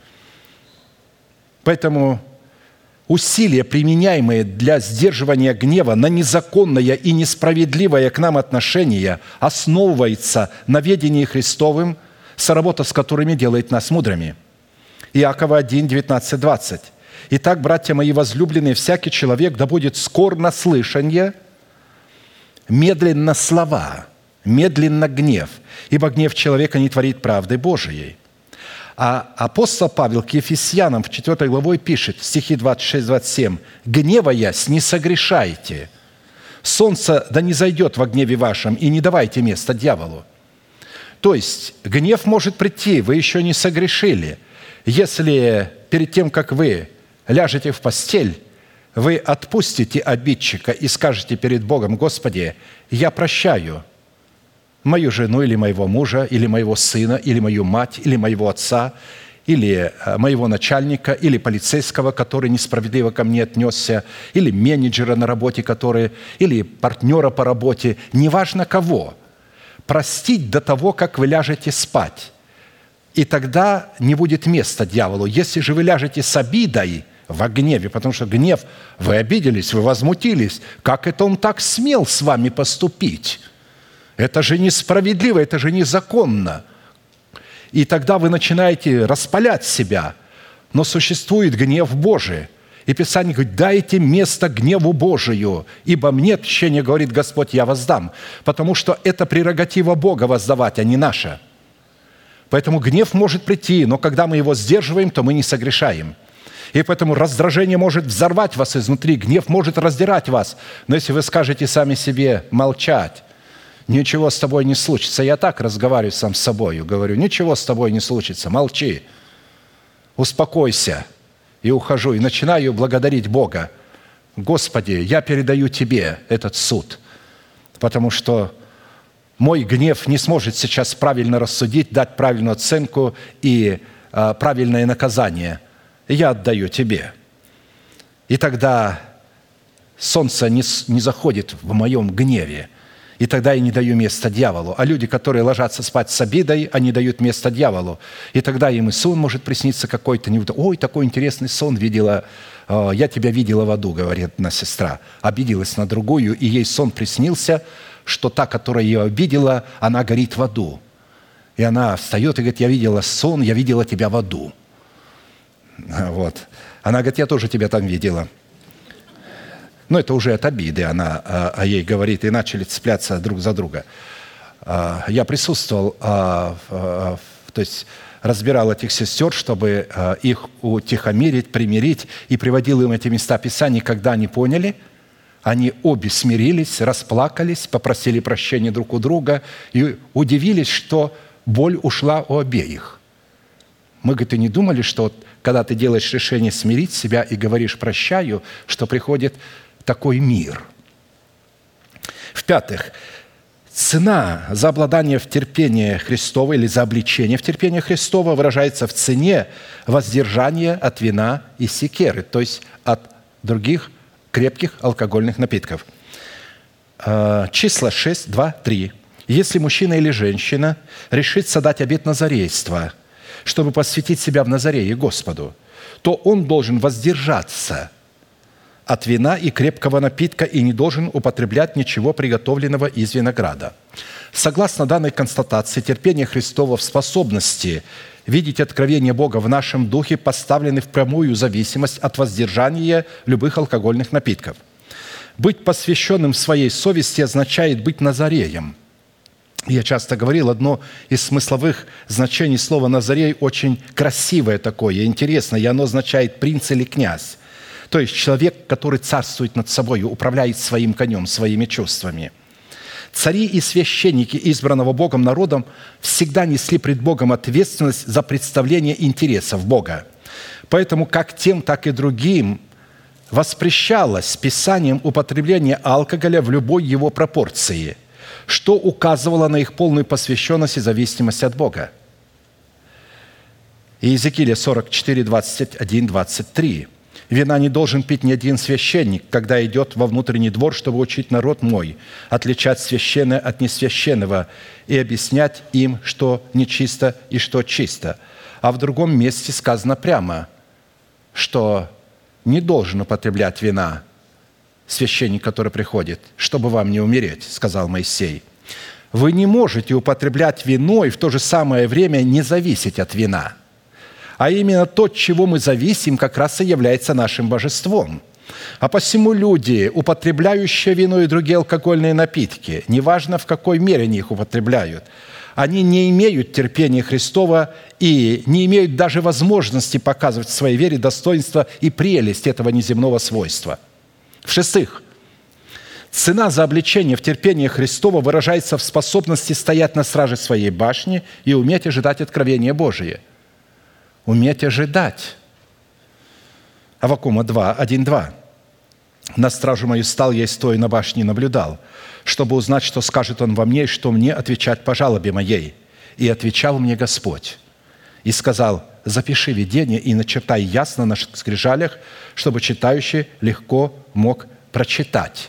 Поэтому усилия, применяемые для сдерживания гнева на незаконное и несправедливое к нам отношение, основывается на ведении Христовым, соработа с которыми делает нас мудрыми. Иакова один, девятнадцать, двадцать. «Итак, братья мои возлюбленные, всякий человек да будет скор на слышанье, медленно слова, медленно гнев, ибо гнев человека не творит правды Божией». А апостол Павел к Ефесянам в четвёртой главой пишет, стихи двадцать шесть, двадцать семь: «Гневаясь, не согрешайте. Солнце да не зайдет во гневе вашем, и не давайте места дьяволу». То есть гнев может прийти, вы еще не согрешили. Если перед тем, как вы ляжете в постель, вы отпустите обидчика и скажете перед Богом: «Господи, я прощаю мою жену или моего мужа, или моего сына, или мою мать, или моего отца, или моего начальника, или полицейского, который несправедливо ко мне отнесся, или менеджера на работе, который, или партнера по работе, неважно кого, простить до того, как вы ляжете спать. И тогда не будет места дьяволу. Если же вы ляжете с обидой, во гневе, потому что гнев, вы обиделись, вы возмутились, как это он так смел с вами поступить? Это же несправедливо, это же незаконно». И тогда вы начинаете распалять себя. Но существует гнев Божий. И Писание говорит: «Дайте место гневу Божию, ибо мне тщение, говорит Господь, я воздам». Потому что это прерогатива Бога воздавать, а не наша. Поэтому гнев может прийти, но когда мы его сдерживаем, то мы не согрешаем. И поэтому раздражение может взорвать вас изнутри, гнев может раздирать вас. Но если вы скажете сами себе молчать, ничего с тобой не случится. Я так разговариваю сам с собой, говорю: ничего с тобой не случится, молчи, успокойся. И ухожу, и начинаю благодарить Бога: «Господи, я передаю Тебе этот суд, потому что мой гнев не сможет сейчас правильно рассудить, дать правильную оценку и а, правильное наказание. Я отдаю Тебе». И тогда солнце не, не заходит в моем гневе. И тогда я не даю места дьяволу. А люди, которые ложатся спать с обидой, они дают место дьяволу. И тогда им и сон может присниться какой-то. «Ой, такой интересный сон видела. Я тебя видела в аду», говорит одна сестра. Обиделась на другую, и ей сон приснился, что та, которая ее обидела, она горит в аду. И она встает и говорит: «Я видела сон, я видела тебя в аду». Вот. Она говорит: «Я тоже тебя там видела». Но это уже от обиды она а, ей говорит, и начали цепляться друг за друга. А, я присутствовал, а, а, то есть разбирал этих сестер, чтобы а, их утихомирить, примирить, и приводил им эти места Писаний. Когда они поняли, они обе смирились, расплакались, попросили прощения друг у друга и удивились, что боль ушла у обеих. Мы, говорит, и не думали, что вот, когда ты делаешь решение смирить себя и говоришь «прощаю», что приходит такой мир. В-пятых, цена за обладание в терпении Христова или за обличение в терпении Христова выражается в цене воздержания от вина и секеры, то есть от других крепких алкогольных напитков. Числа шесть, два, три. «Если мужчина или женщина решится дать обет назарейства, чтобы посвятить себя в Назарее Господу, то он должен воздержаться от вина и крепкого напитка и не должен употреблять ничего приготовленного из винограда». Согласно данной констатации, терпение Христово в способности видеть откровение Бога в нашем духе поставлены в прямую зависимость от воздержания любых алкогольных напитков. Быть посвященным своей совести означает быть Назареем. Я часто говорил, одно из смысловых значений слова «назарей» очень красивое такое, интересное, и оно означает «принц» или «князь». То есть человек, который царствует над собой, управляет своим конем, своими чувствами. Цари и священники избранного Богом народом всегда несли пред Богом ответственность за представление интересов Бога. Поэтому как тем, так и другим воспрещалось Писанием употребление алкоголя в любой его пропорции, что указывало на их полную посвященность и зависимость от Бога. Иезекииля сорок четыре, двадцать один, двадцать три. «Вина не должен пить ни один священник, когда идет во внутренний двор, чтобы учить народ мой, отличать священное от несвященного и объяснять им, что нечисто и что чисто». А в другом месте сказано прямо, что не должен употреблять вина священник, который приходит, чтобы вам не умереть, сказал Моисей. Вы не можете употреблять вино и в то же самое время не зависеть от вина. А именно то, от чего мы зависим, как раз и является нашим божеством. А посему люди, употребляющие вино и другие алкогольные напитки, неважно в какой мере они их употребляют, они не имеют терпения Христова и не имеют даже возможности показывать в своей вере достоинство и прелесть этого неземного свойства. В-шестых, Цена за обличение в терпении Христова выражается в способности стоять на страже своей башни и уметь ожидать откровения Божие. Уметь ожидать. Аввакума два, один, два. «На стражу мою стал я, и стоя на башне наблюдал, чтобы узнать, что скажет он во мне, и что мне отвечать по жалобе моей. И отвечал мне Господь, и сказал: запиши видение и начертай ясно на скрижалях, чтобы читающий легко мог прочитать».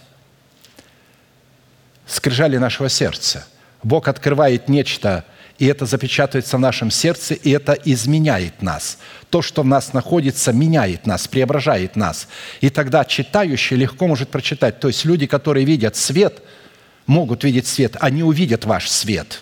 Скрижали нашего сердца. Бог открывает нечто, и это запечатывается в нашем сердце, и это изменяет нас. То, что в нас находится, меняет нас, преображает нас. И тогда читающий легко может прочитать. То есть люди, которые видят свет, могут видеть свет, они увидят ваш свет.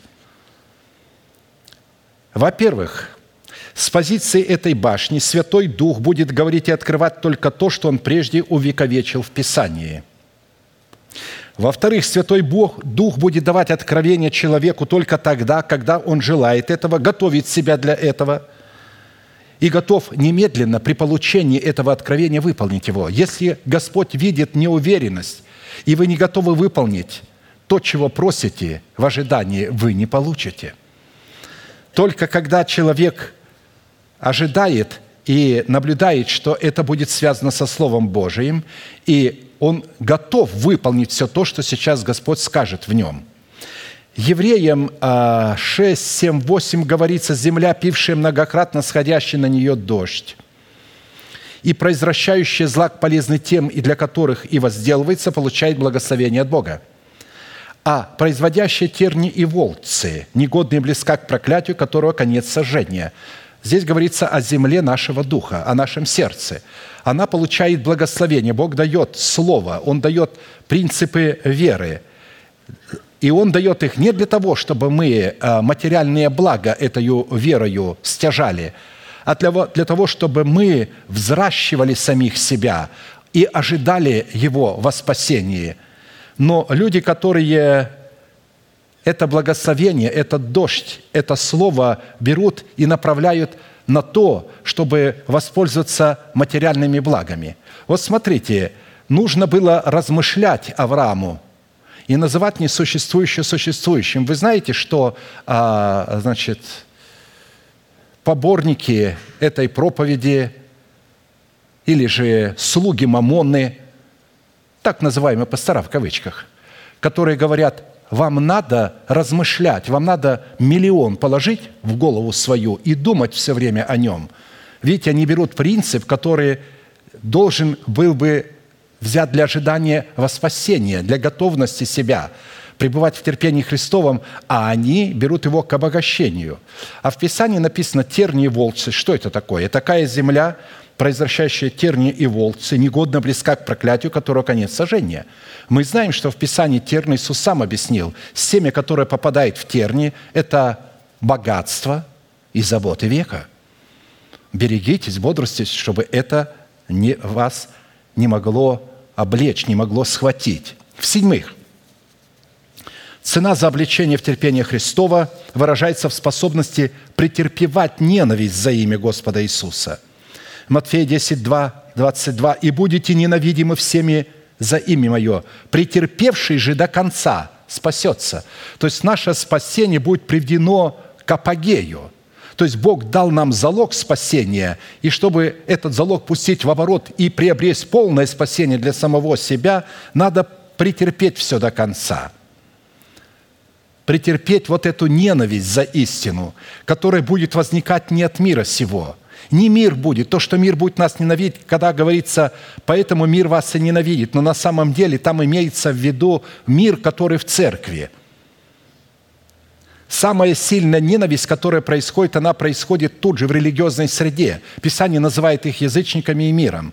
Во-первых, с позиции этой башни Святой Дух будет говорить и открывать только то, что Он прежде увековечил в Писании. Во-вторых, Святой Бог, Дух будет давать откровение человеку только тогда, когда он желает этого, готовит себя для этого и готов немедленно при получении этого откровения выполнить его. Если Господь видит неуверенность, и вы не готовы выполнить то, чего просите в ожидании, вы не получите. Только когда человек ожидает и наблюдает, что это будет связано со Словом Божиим, и он готов выполнить все то, что сейчас Господь скажет в нем. Евреям шесть, семь, восемь говорится: «Земля, пившая многократно сходящий на нее дождь, и произвращающая злак полезный тем, и для которых и возделывается, получает благословение от Бога. А производящая терни и волцы, негодные близка к проклятию, которого конец сожжения». Здесь говорится о земле нашего духа, о нашем сердце. Она получает благословение. Бог дает слово, Он дает принципы веры. И Он дает их не для того, чтобы мы материальные блага этой верою стяжали, а для того, чтобы мы взращивали самих себя и ожидали Его во спасении. Но люди, которые это благословение, этот дождь, это слово берут и направляют на то, чтобы воспользоваться материальными благами. Вот смотрите, нужно было размышлять Аврааму и называть несуществующее существующим. Вы знаете, что, значит, поборники этой проповеди или же слуги Мамонны, так называемые пастора в кавычках, которые говорят: вам надо размышлять, вам надо миллион положить в голову свою и думать все время о нем. Видите, они берут принцип, который должен был бы взять для ожидания во спасение, для готовности себя, пребывать в терпении Христовом, а они берут его к обогащению. А в Писании написано: терни и волцы. Что это такое? Такая земля, произвращающая терни и волцы, негодно близка к проклятию, которого конец сожжения. Мы знаем, что в Писании терни Иисус сам объяснил. Семя, которое попадает в терни, это богатство и заботы века. Берегитесь, бодрствуйте, чтобы это не, вас не могло облечь, не могло схватить. В-седьмых, цена за обличение в терпении Христова выражается в способности претерпевать ненависть за имя Господа Иисуса. Матфея десять, два, двадцать два. «И будете ненавидимы всеми за имя Мое, претерпевший же до конца спасется». То есть наше спасение будет приведено к апогею. То есть Бог дал нам залог спасения, и чтобы этот залог пустить в оборот и приобрести полное спасение для самого себя, надо претерпеть все до конца. Претерпеть вот эту ненависть за истину, которая будет возникать не от мира сего. Не мир будет, то, что мир будет нас ненавидеть, когда говорится: «Поэтому мир вас и ненавидит». Но на самом деле там имеется в виду мир, который в церкви. Самая сильная ненависть, которая происходит, она происходит тут же, в религиозной среде. Писание называет их язычниками и миром.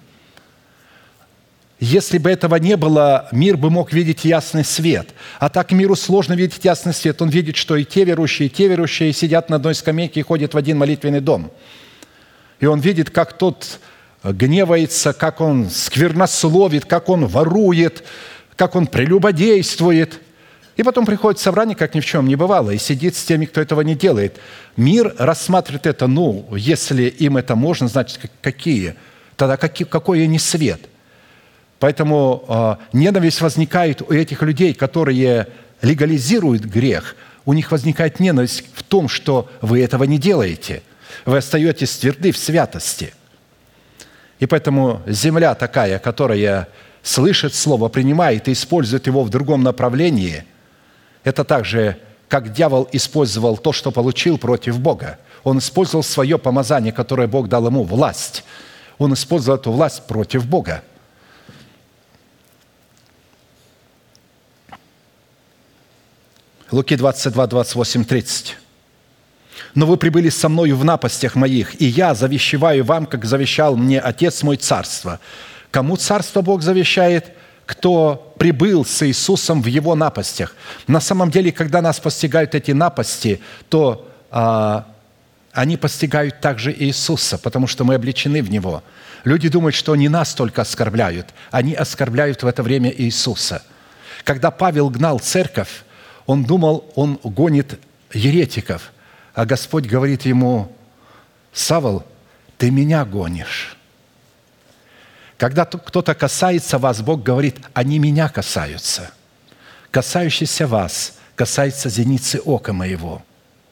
Если бы этого не было, мир бы мог видеть ясный свет. А так миру сложно видеть ясный свет. Он видит, что и те верующие, и те верующие сидят на одной скамейке и ходят в один молитвенный дом. И он видит, как тот гневается, как он сквернословит, как он ворует, как он прелюбодействует. И потом приходит в собрание, как ни в чем не бывало, и сидит с теми, кто этого не делает. Мир рассматривает это: ну, если им это можно, значит, какие? Тогда какие, какой они свет? Поэтому э, ненависть возникает у этих людей, которые легализируют грех. У них возникает ненависть в том, что вы этого не делаете. Вы остаетесь тверды в святости. И поэтому земля такая, которая слышит слово, принимает и использует его в другом направлении, это так же, как дьявол использовал то, что получил против Бога. Он использовал свое помазание, которое Бог дал ему, власть. Он использовал эту власть против Бога. Луки двадцать два, двадцать восемь, тридцать. «Но вы прибыли со мною в напастях моих, и я завещеваю вам, как завещал мне Отец мой, царство». Кому царство Бог завещает? Кто прибыл с Иисусом в Его напастях. На самом деле, когда нас постигают эти напасти, то а, они постигают также Иисуса, потому что мы облечены в Него. Люди думают, что они нас только оскорбляют. Они оскорбляют в это время Иисуса. Когда Павел гнал церковь, он думал, он гонит еретиков, а Господь говорит ему: «Савл, ты меня гонишь». Когда кто-то касается вас, Бог говорит: «Они меня касаются». Касающийся вас касается зеницы ока моего.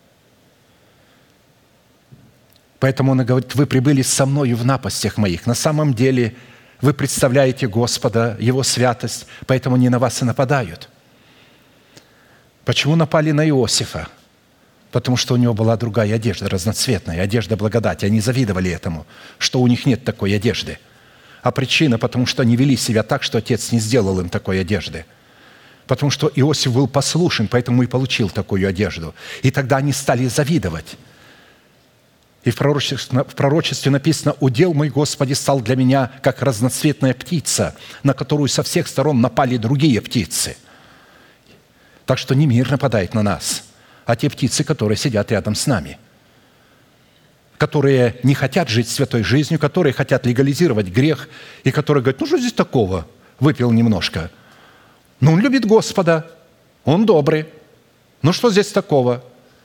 Поэтому Он говорит: «Вы прибыли со мною в напастях моих». На самом деле вы представляете Господа, Его святость, поэтому не на вас и нападают. Почему напали на Иосифа? Потому что у него была другая одежда, разноцветная, одежда благодати. Они завидовали этому, что у них нет такой одежды. А причина, потому что они вели себя так, что отец не сделал им такой одежды. Потому что Иосиф был послушен, поэтому и получил такую одежду. И тогда они стали завидовать. И в пророчестве, в пророчестве написано: «Удел мой, Господи, стал для меня, как разноцветная птица, на которую со всех сторон напали другие птицы». Так что не мир нападает на нас, а те птицы, которые сидят рядом с нами, которые не хотят жить святой жизнью, которые хотят легализировать грех, и которые говорят: «Ну, что здесь такого? Выпил немножко. Ну, он любит Господа, он добрый. Ну, что здесь такого?»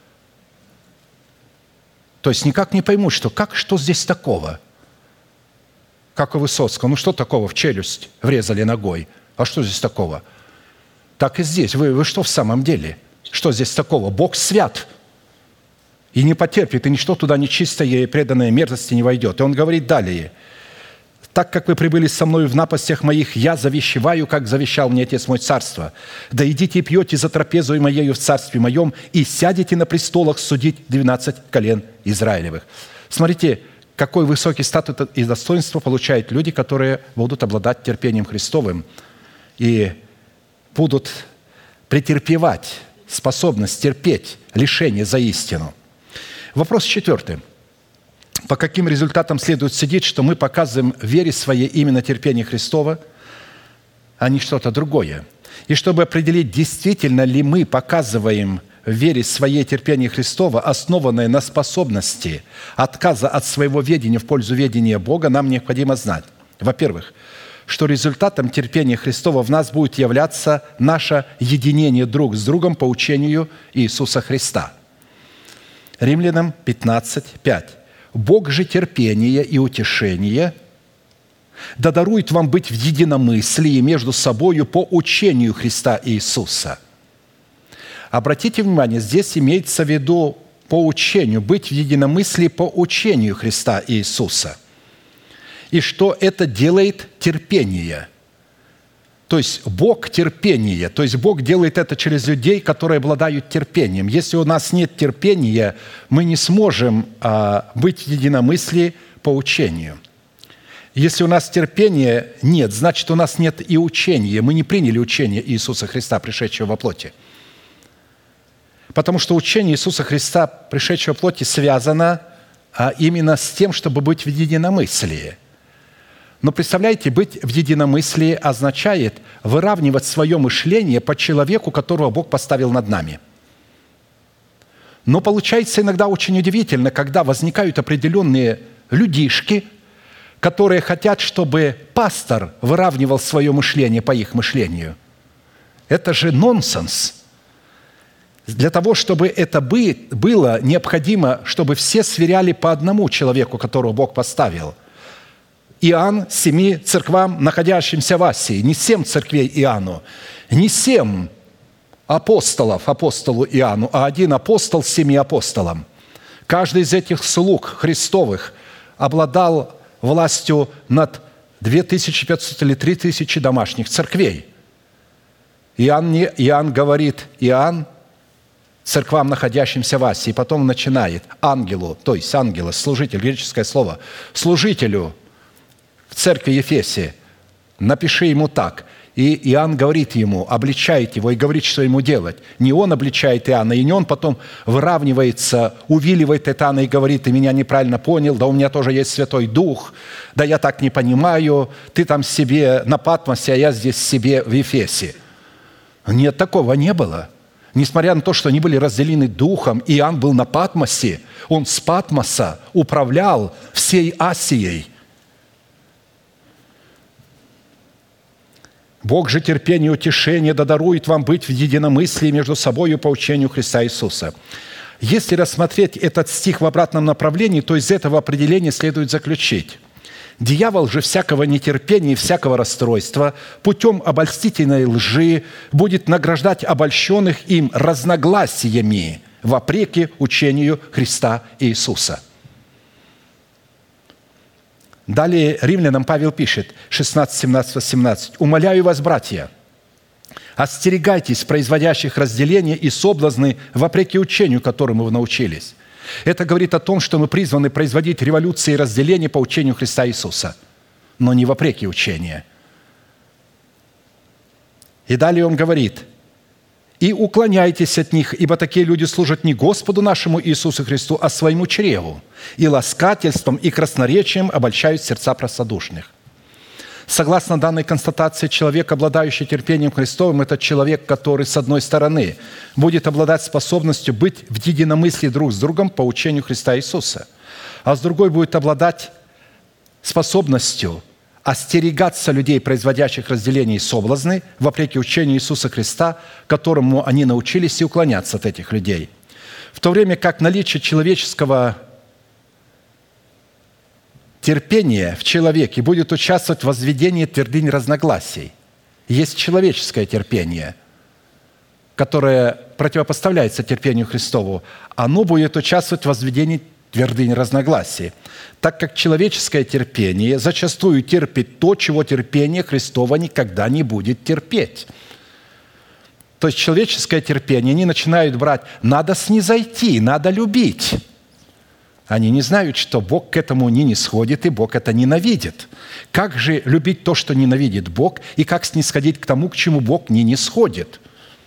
То есть никак не поймут, что как, что здесь такого? Как у Высоцкого: ну, что такого, в челюсть врезали ногой? А что здесь такого? Так и здесь. Вы, вы что в самом деле? Что здесь такого? Бог свят и не потерпит, и ничто туда нечистое и преданное мерзости не войдет. И Он говорит далее: «Так как вы прибыли со мною в напастях моих, я завещеваю, как завещал мне Отец мой, царство. Да идите и пьете за трапезою моею в царстве моем, и сядете на престолах судить двенадцать колен Израилевых». Смотрите, какой высокий статус и достоинство получают люди, которые будут обладать терпением Христовым и будут претерпевать способность терпеть лишение за истину. Вопрос четвертый. По каким результатам следует судить, что мы показываем в вере своей именно терпение Христова, а не что-то другое? И чтобы определить, действительно ли мы показываем в вере своей терпение Христова, основанное на способности отказа от своего ведения в пользу ведения Бога, нам необходимо знать, во-первых, что результатом терпения Христова в нас будет являться наше единение друг с другом по учению Иисуса Христа. Римлянам пятнадцать, пять. «Бог же терпения и утешения да дарует вам быть в единомыслии между собою по учению Христа Иисуса». Обратите внимание, здесь имеется в виду по учению, быть в единомыслии по учению Христа Иисуса. И что это делает терпение. То есть Бог терпение, то есть Бог делает это через людей, которые обладают терпением. Если у нас нет терпения, мы не сможем а, быть в единомыслии по учению. Если у нас терпения нет, значит, у нас нет и учения. Мы не приняли учение Иисуса Христа, пришедшего во плоти. Потому что учение Иисуса Христа, пришедшего во плоти, связано а, именно с тем, чтобы быть в единомыслии. Но представляете, быть в единомыслии означает выравнивать свое мышление по человеку, которого Бог поставил над нами. Но получается иногда очень удивительно, когда возникают определенные людишки, которые хотят, чтобы пастор выравнивал свое мышление по их мышлению. Это же нонсенс. Для того, чтобы это было, необходимо, чтобы все сверяли по одному человеку, которого Бог поставил. Иоанн семи церквам, находящимся в Асии. Не семь церквей Иоанну, не семь апостолов апостолу Иоанну, а один апостол семи апостолам. Каждый из этих слуг Христовых обладал властью над две тысячи пятьсот или три тысячи домашних церквей. Иоанн, не, Иоанн говорит, Иоанн церквам, находящимся в Асии, потом начинает ангелу, то есть ангела, служитель, греческое слово, служителю в церкви Ефесе, напиши ему так. И Иоанн говорит ему, обличает его и говорит, что ему делать. Не он обличает Иоанна, и не он потом выравнивается, увиливает от Иоанна и говорит, ты меня неправильно понял, да у меня тоже есть Святой Дух, да я так не понимаю, ты там себе на Патмосе, а я здесь себе в Ефесе. Нет, такого не было. Несмотря на то, что они были разделены духом, Иоанн был на Патмосе, он с Патмоса управлял всей Асией. Бог же терпение и утешение да дарует вам быть в единомыслии между собою по учению Христа Иисуса. Если рассмотреть этот стих в обратном направлении, то из этого определения следует заключить: дьявол же всякого нетерпения и всякого расстройства путем обольстительной лжи будет награждать обольщенных им разногласиями вопреки учению Христа Иисуса. Далее римлянам Павел пишет, шестнадцать, семнадцать, восемнадцать. «Умоляю вас, братья, остерегайтесь производящих разделения и соблазны вопреки учению, которому вы научились». Это говорит о том, что мы призваны производить революции и разделения по учению Христа Иисуса, но не вопреки учению. И далее он говорит, «И уклоняйтесь от них, ибо такие люди служат не Господу нашему Иисусу Христу, а своему чреву, и ласкательством и красноречием обольщают сердца простодушных». Согласно данной констатации, человек, обладающий терпением Христовым, это человек, который, с одной стороны, будет обладать способностью быть в единомыслии друг с другом по учению Христа Иисуса, а с другой будет обладать способностью остерегаться людей, производящих разделения и соблазны, вопреки учению Иисуса Христа, которому они научились, и уклоняться от этих людей. В то время как наличие человеческого терпения в человеке будет участвовать в возведении твердынь разногласий. Есть человеческое терпение, которое противопоставляется терпению Христову. Оно будет участвовать в возведении твердынь разногласий, так как человеческое терпение зачастую терпит то, чего терпение Христово никогда не будет терпеть. То есть человеческое терпение, они начинают брать, надо снизойти, надо любить. Они не знают, что Бог к этому не нисходит, и Бог это ненавидит. Как же любить то, что ненавидит Бог, и как снисходить к тому, к чему Бог не нисходит?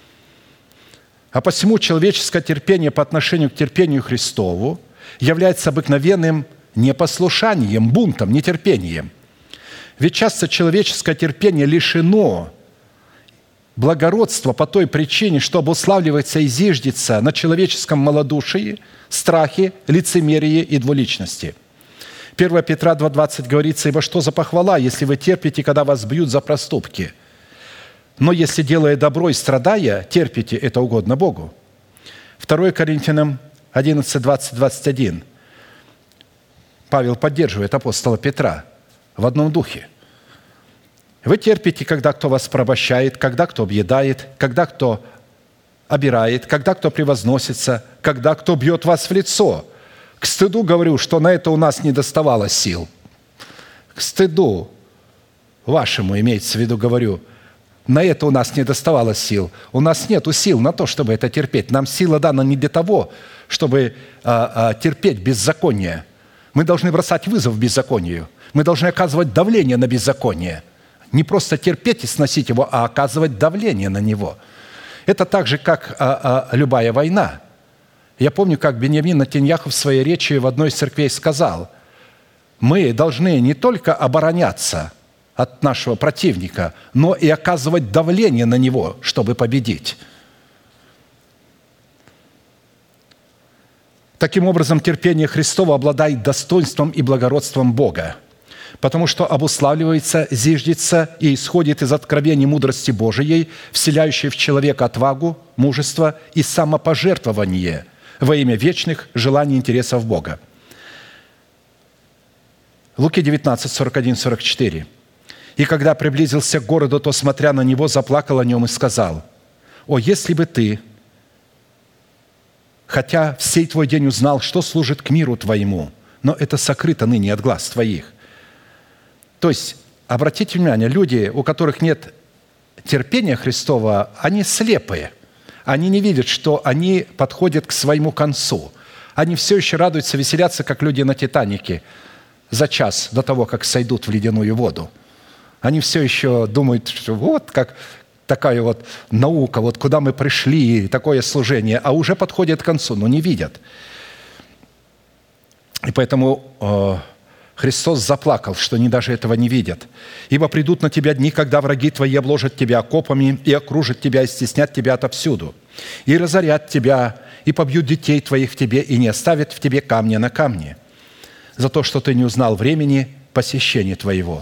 А посему человеческое терпение по отношению к терпению Христову является обыкновенным непослушанием, бунтом, нетерпением. Ведь часто человеческое терпение лишено благородства по той причине, что обуславливается и зиждется на человеческом малодушии, страхе, лицемерии и двуличности. первое Петра два двадцать говорится, «Ибо что за похвала, если вы терпите, когда вас бьют за проступки? Но если, делая добро и страдая, терпите, это угодно Богу». второе Коринфянам одиннадцать, двадцать, двадцать один. Павел поддерживает апостола Петра в одном духе. «Вы терпите, когда кто вас порабощает, когда кто объедает, когда кто обирает, когда кто превозносится, когда кто бьет вас в лицо. К стыду говорю, что на это у нас не доставало сил». К стыду вашему, имеется в виду, говорю, на это у нас не доставало сил. У нас нет сил на то, чтобы это терпеть. Нам сила дана не для того, чтобы а, а, терпеть беззаконие. Мы должны бросать вызов беззаконию. Мы должны оказывать давление на беззаконие. Не просто терпеть и сносить его, а оказывать давление на него. Это так же, как а, а, любая война. Я помню, как Беньямин Нетаньяху в своей речи в одной из церквей сказал, мы должны не только обороняться от нашего противника, но и оказывать давление на него, чтобы победить. Таким образом, терпение Христово обладает достоинством и благородством Бога, потому что обуславливается, зиждется и исходит из откровений мудрости Божией, вселяющей в человека отвагу, мужество и самопожертвование во имя вечных желаний и интересов Бога. Луки девятнадцать, сорок один, сорок четыре. «И когда приблизился к городу, то, смотря на него, заплакал о нем и сказал: „О, если бы ты, хотя всей твой день узнал, что служит к миру твоему, но это сокрыто ныне от глаз твоих“». То есть, обратите внимание, люди, у которых нет терпения Христова, они слепые. Они не видят, что они подходят к своему концу. Они все еще радуются, веселятся, как люди на «Титанике» за час до того, как сойдут в ледяную воду. Они все еще думают, что вот как такая вот наука, вот куда мы пришли, такое служение, а уже подходит к концу, но не видят. И поэтому э, Христос заплакал, что они даже этого не видят. «Ибо придут на тебя дни, когда враги твои обложат тебя окопами и окружат тебя, и стеснят тебя отовсюду, и разорят тебя, и побьют детей твоих в тебе, и не оставят в тебе камня на камне, за то, что ты не узнал времени посещения твоего».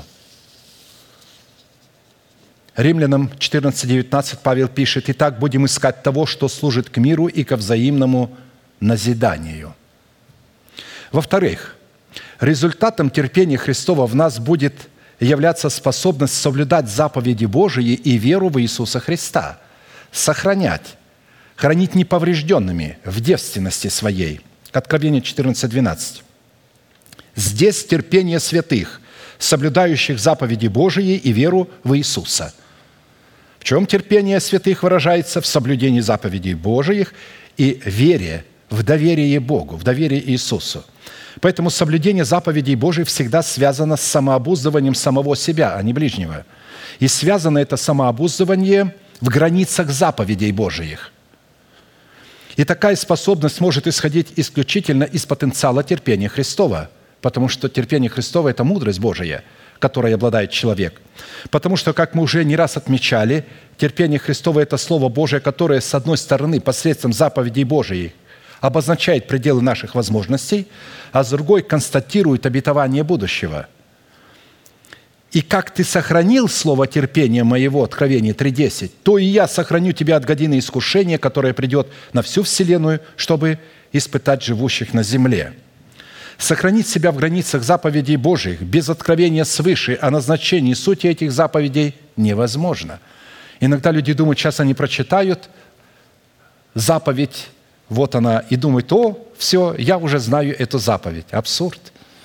Римлянам четырнадцать, девятнадцать Павел пишет: «Итак, будем искать того, что служит к миру и ко взаимному назиданию». Во-вторых, результатом терпения Христова в нас будет являться способность соблюдать заповеди Божии и веру в Иисуса Христа, сохранять, хранить неповрежденными в девственности своей. Откровение четырнадцать, двенадцать. «Здесь терпение святых, соблюдающих заповеди Божии и веру в Иисуса». В чем терпение святых выражается? В соблюдении заповедей Божиих и вере, в доверие Богу, в доверие Иисусу. Поэтому соблюдение заповедей Божиих всегда связано с самообуздыванием самого себя, а не ближнего. И связано это самообуздывание в границах заповедей Божиих. И такая способность может исходить исключительно из потенциала терпения Христова, потому что терпение Христова – это мудрость Божия, которой обладает человек. Потому что, как мы уже не раз отмечали, терпение Христово – это Слово Божие, которое, с одной стороны, посредством заповедей Божиих обозначает пределы наших возможностей, а с другой констатирует обетование будущего. «И как ты сохранил слово терпения моего», Откровение три десять, «то и я сохраню тебя от годины искушения, которое придет на всю вселенную, чтобы испытать живущих на земле». Сохранить себя в границах заповедей Божьих без откровения свыше о назначении сути этих заповедей невозможно. Иногда люди думают, сейчас они прочитают заповедь, вот она, и думают: «О, все, я уже знаю эту заповедь». Абсурд.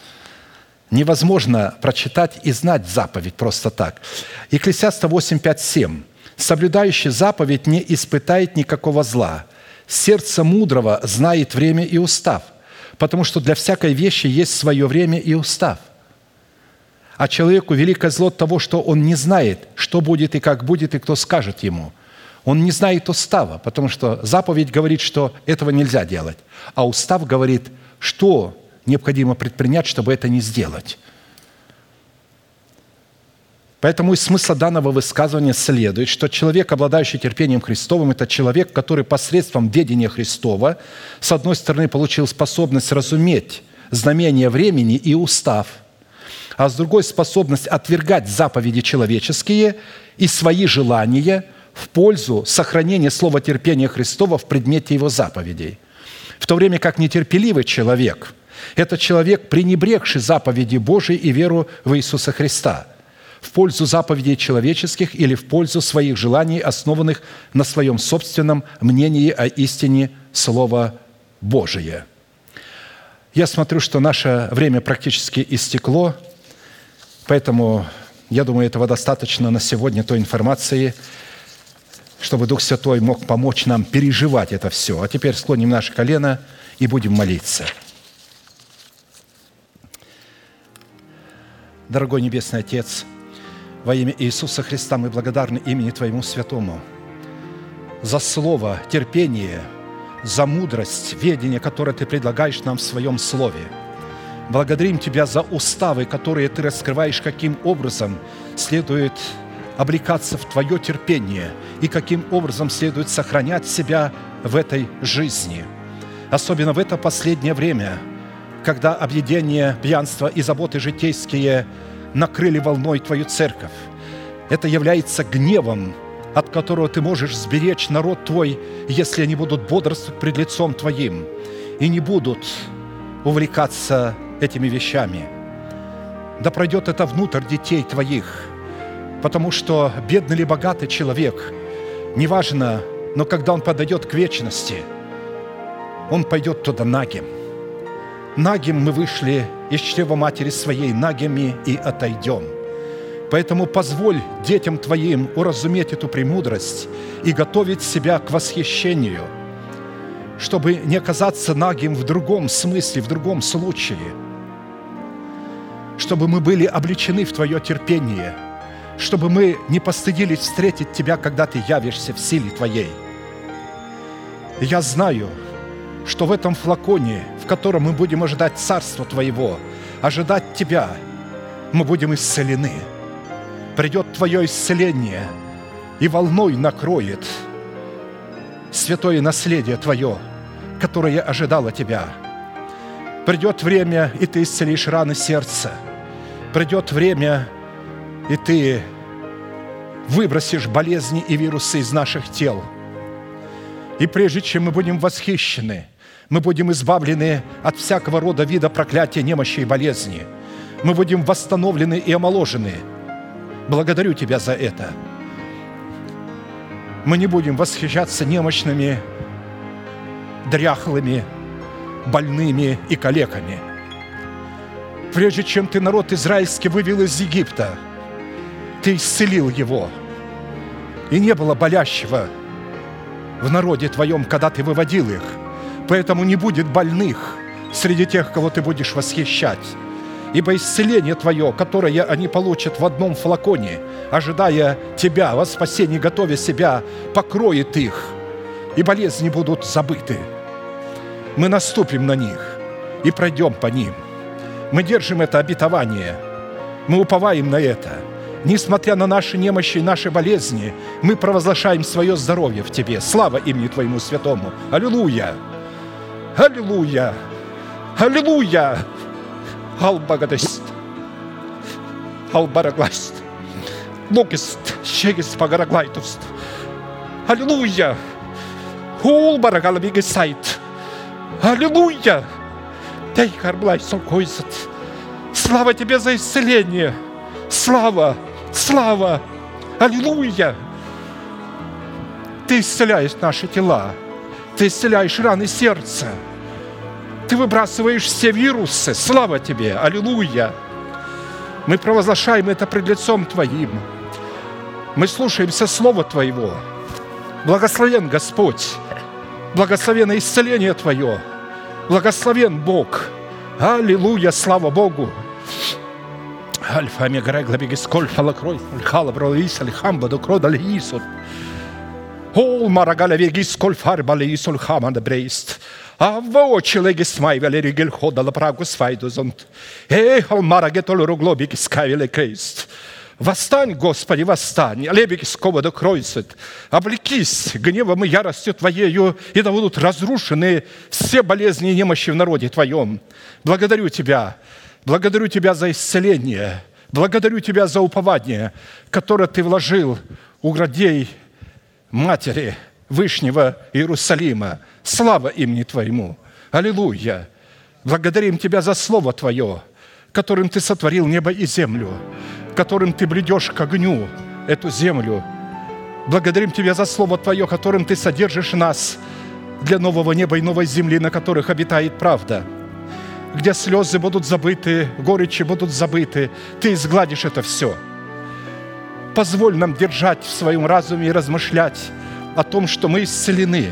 Невозможно прочитать и знать заповедь просто так. Екклесиаста восемь, пять, семь. «Соблюдающий заповедь не испытает никакого зла. Сердце мудрого знает время и устав, потому что для всякой вещи есть свое время и устав. А человеку великое зло от того, что он не знает, что будет и как будет, и кто скажет ему». Он не знает устава, потому что заповедь говорит, что этого нельзя делать, а устав говорит, что необходимо предпринять, чтобы это не сделать. Поэтому из смысла данного высказывания следует, что человек, обладающий терпением Христовым, это человек, который посредством ведения Христова, с одной стороны, получил способность разуметь знамения времени и устав, а с другой – способность отвергать заповеди человеческие и свои желания в пользу сохранения слова терпения Христова в предмете его заповедей. В то время как нетерпеливый человек – это человек, пренебрегший заповеди Божией и веру в Иисуса Христа в пользу заповедей человеческих или в пользу своих желаний, основанных на своем собственном мнении о истине Слова Божия. Я смотрю, что наше время практически истекло, поэтому, я думаю, этого достаточно на сегодня той информации, чтобы Дух Святой мог помочь нам переживать это все. А теперь склоним наши колено и будем молиться. Дорогой Небесный Отец, во имя Иисуса Христа мы благодарны имени Твоему Святому за слово, терпение, за мудрость, ведение, которое Ты предлагаешь нам в Своем Слове. Благодарим Тебя за уставы, которые Ты раскрываешь, каким образом следует облекаться в Твое терпение и каким образом следует сохранять себя в этой жизни. Особенно в это последнее время, когда объедение, пьянство и заботы житейские накрыли волной Твою церковь. Это является гневом, от которого Ты можешь сберечь народ Твой, если они будут бодрствовать пред лицом Твоим и не будут увлекаться этими вещами. Да пройдет это внутрь детей Твоих, потому что бедный или богатый человек, неважно, но когда он подойдет к вечности, он пойдет туда нагим. Нагим мы вышли из чрева матери своей, нагими и отойдем. Поэтому позволь детям Твоим уразуметь эту премудрость и готовить себя к восхищению, чтобы не оказаться нагим в другом смысле, в другом случае, чтобы мы были облечены в Твое терпение, чтобы мы не постыдились встретить Тебя, когда Ты явишься в силе Твоей. Я знаю, что в этом флаконе, в котором мы будем ожидать Царства Твоего, ожидать Тебя, мы будем исцелены. Придет Твое исцеление и волной накроет святое наследие Твое, которое ожидало Тебя. Придет время, и Ты исцелишь раны сердца. Придет время, и Ты выбросишь болезни и вирусы из наших тел. И прежде чем мы будем восхищены, мы будем избавлены от всякого рода вида проклятия, немощи и болезни. Мы будем восстановлены и омоложены. Благодарю Тебя за это. Мы не будем восхищаться немощными, дряхлыми, больными и калеками. Прежде чем Ты народ израильский вывел из Египта, Ты исцелил его. И не было болящего в народе Твоем, когда Ты выводил их. Поэтому не будет больных среди тех, кого Ты будешь восхищать. Ибо исцеление Твое, которое они получат в одном флаконе, ожидая Тебя, во спасении готовя себя, покроет их, и болезни будут забыты. Мы наступим на них и пройдем по ним. Мы держим это обетование, мы уповаем на это. Несмотря на наши немощи и наши болезни, мы провозглашаем свое здоровье в Тебе. Слава имени Твоему святому! Аллилуйя! Аллилуйя! Аллилуйя! Албагадест! Албарагласт! Логист! Щегист пагараглайтуст! Аллилуйя! Улбарагалабигесайт! Аллилуйя! Тейхарблайсолкойсет! Слава Тебе за исцеление! Слава! Слава! Аллилуйя! Ты исцеляешь наши тела. Ты исцеляешь раны сердца. Ты выбрасываешь все вирусы. Слава Тебе! Аллилуйя! Мы провозглашаем это пред лицом Твоим. Мы слушаемся Слова Твоего. Благословен Господь! Благословено исцеление Твое! Благословен Бог! Аллилуйя! Слава Богу! Альфа мегара глабигис кольфала крой хала бролис алхамба до крода лисот. Ол марагала вегис кольфар балисол хаманда брейст. А воочи легис майвеле ригель хода ла прагус файдузонт. Эх, ал марагетол руглобигис кавеле крест. Восстань, Господи, восстань, лебегис кова до кройсет. Облекись гневом и яростью Твоею, и да будут разрушены все болезни и немощи в народе Твоем. Благодарю Тебя. Благодарю Тебя за исцеление, благодарю Тебя за упование, которое Ты вложил у грудей Матери Вышнего Иерусалима. Слава имени Твоему! Аллилуйя! Благодарим Тебя за Слово Твое, которым Ты сотворил небо и землю, которым Ты блюдешь к огню эту землю. Благодарим Тебя за Слово Твое, которым Ты содержишь нас для нового неба и новой земли, на которых обитает правда, где слезы будут забыты, горечи будут забыты. Ты изгладишь это все. Позволь нам держать в своем разуме и размышлять о том, что мы исцелены.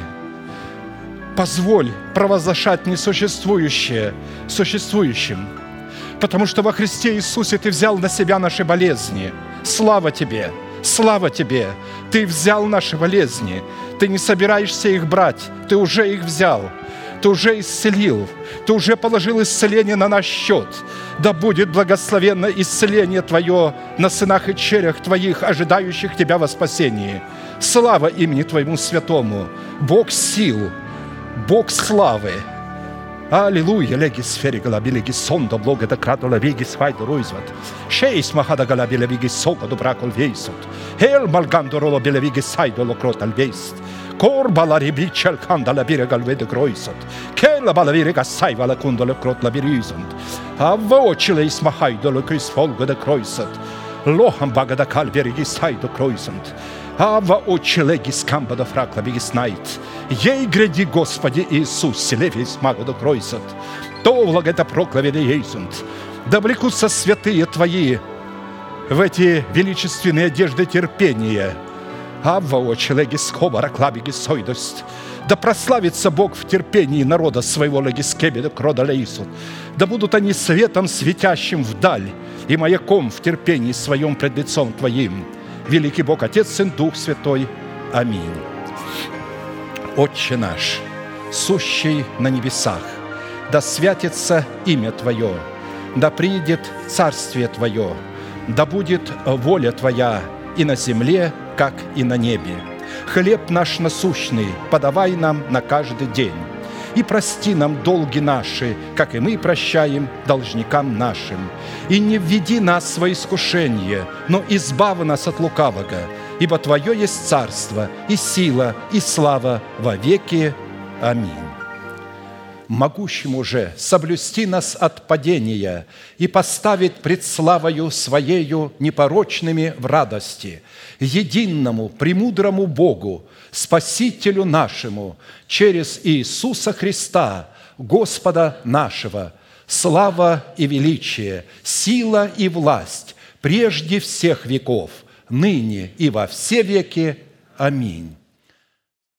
Позволь провозглашать несуществующее существующим, потому что во Христе Иисусе Ты взял на себя наши болезни. Слава Тебе! Слава Тебе! Ты взял наши болезни. Ты не собираешься их брать. Ты уже их взял. Ты уже исцелил, Ты уже положил исцеление на наш счет. Да будет благословенно исцеление Твое на сынах и черях Твоих, ожидающих Тебя во спасении. Слава имени Твоему святому! Бог сил, Бог славы! Аллилуйя! Леги сфери галаби, леги сондо, блога да кратула веги свайду руизват. Шейс махада галаби, леги сока добракол вейсут. Хел малгандо роло белевиги сайдо локрот альвейст. Корбала рибичал кандала берегал веде гройсот. Кела балавирега сайвала кундала крот лабиризонт. А воочиле исмахайдолу кис фолгода кройсот. Лохам багада кальбереги сайду кройсонт. А воочиле гискамбада фракла бигиснайт. Ей гряди, Господи Иисус, левис магода кройсот. То влагета проклаведе ейсунт. Да влекутся святые Твои в эти величественные одежды терпения. Авва очелеги скобара клабиги сойдость. Да прославится Бог в терпении народа своего легискебеда крода лейсу. Да будут они светом светящим вдаль и маяком в терпении своем пред лицом Твоим. Великий Бог, Отец, Сын, Дух Святой. Аминь. Отче наш, сущий на небесах, да святится имя Твое, да приидет царствие Твое, да будет воля Твоя и на земле, как и на небе. Хлеб наш насущный подавай нам на каждый день. И прости нам долги наши, как и мы прощаем должникам нашим. И не введи нас во искушение, но избавь нас от лукавого, ибо Твое есть царство, и сила, и слава во веки. Аминь. Могущему же соблюсти нас от падения и поставить пред славою Своею непорочными в радости, единому, премудрому Богу, Спасителю нашему, через Иисуса Христа, Господа нашего, слава и величие, сила и власть прежде всех веков, ныне и во все веки. Аминь.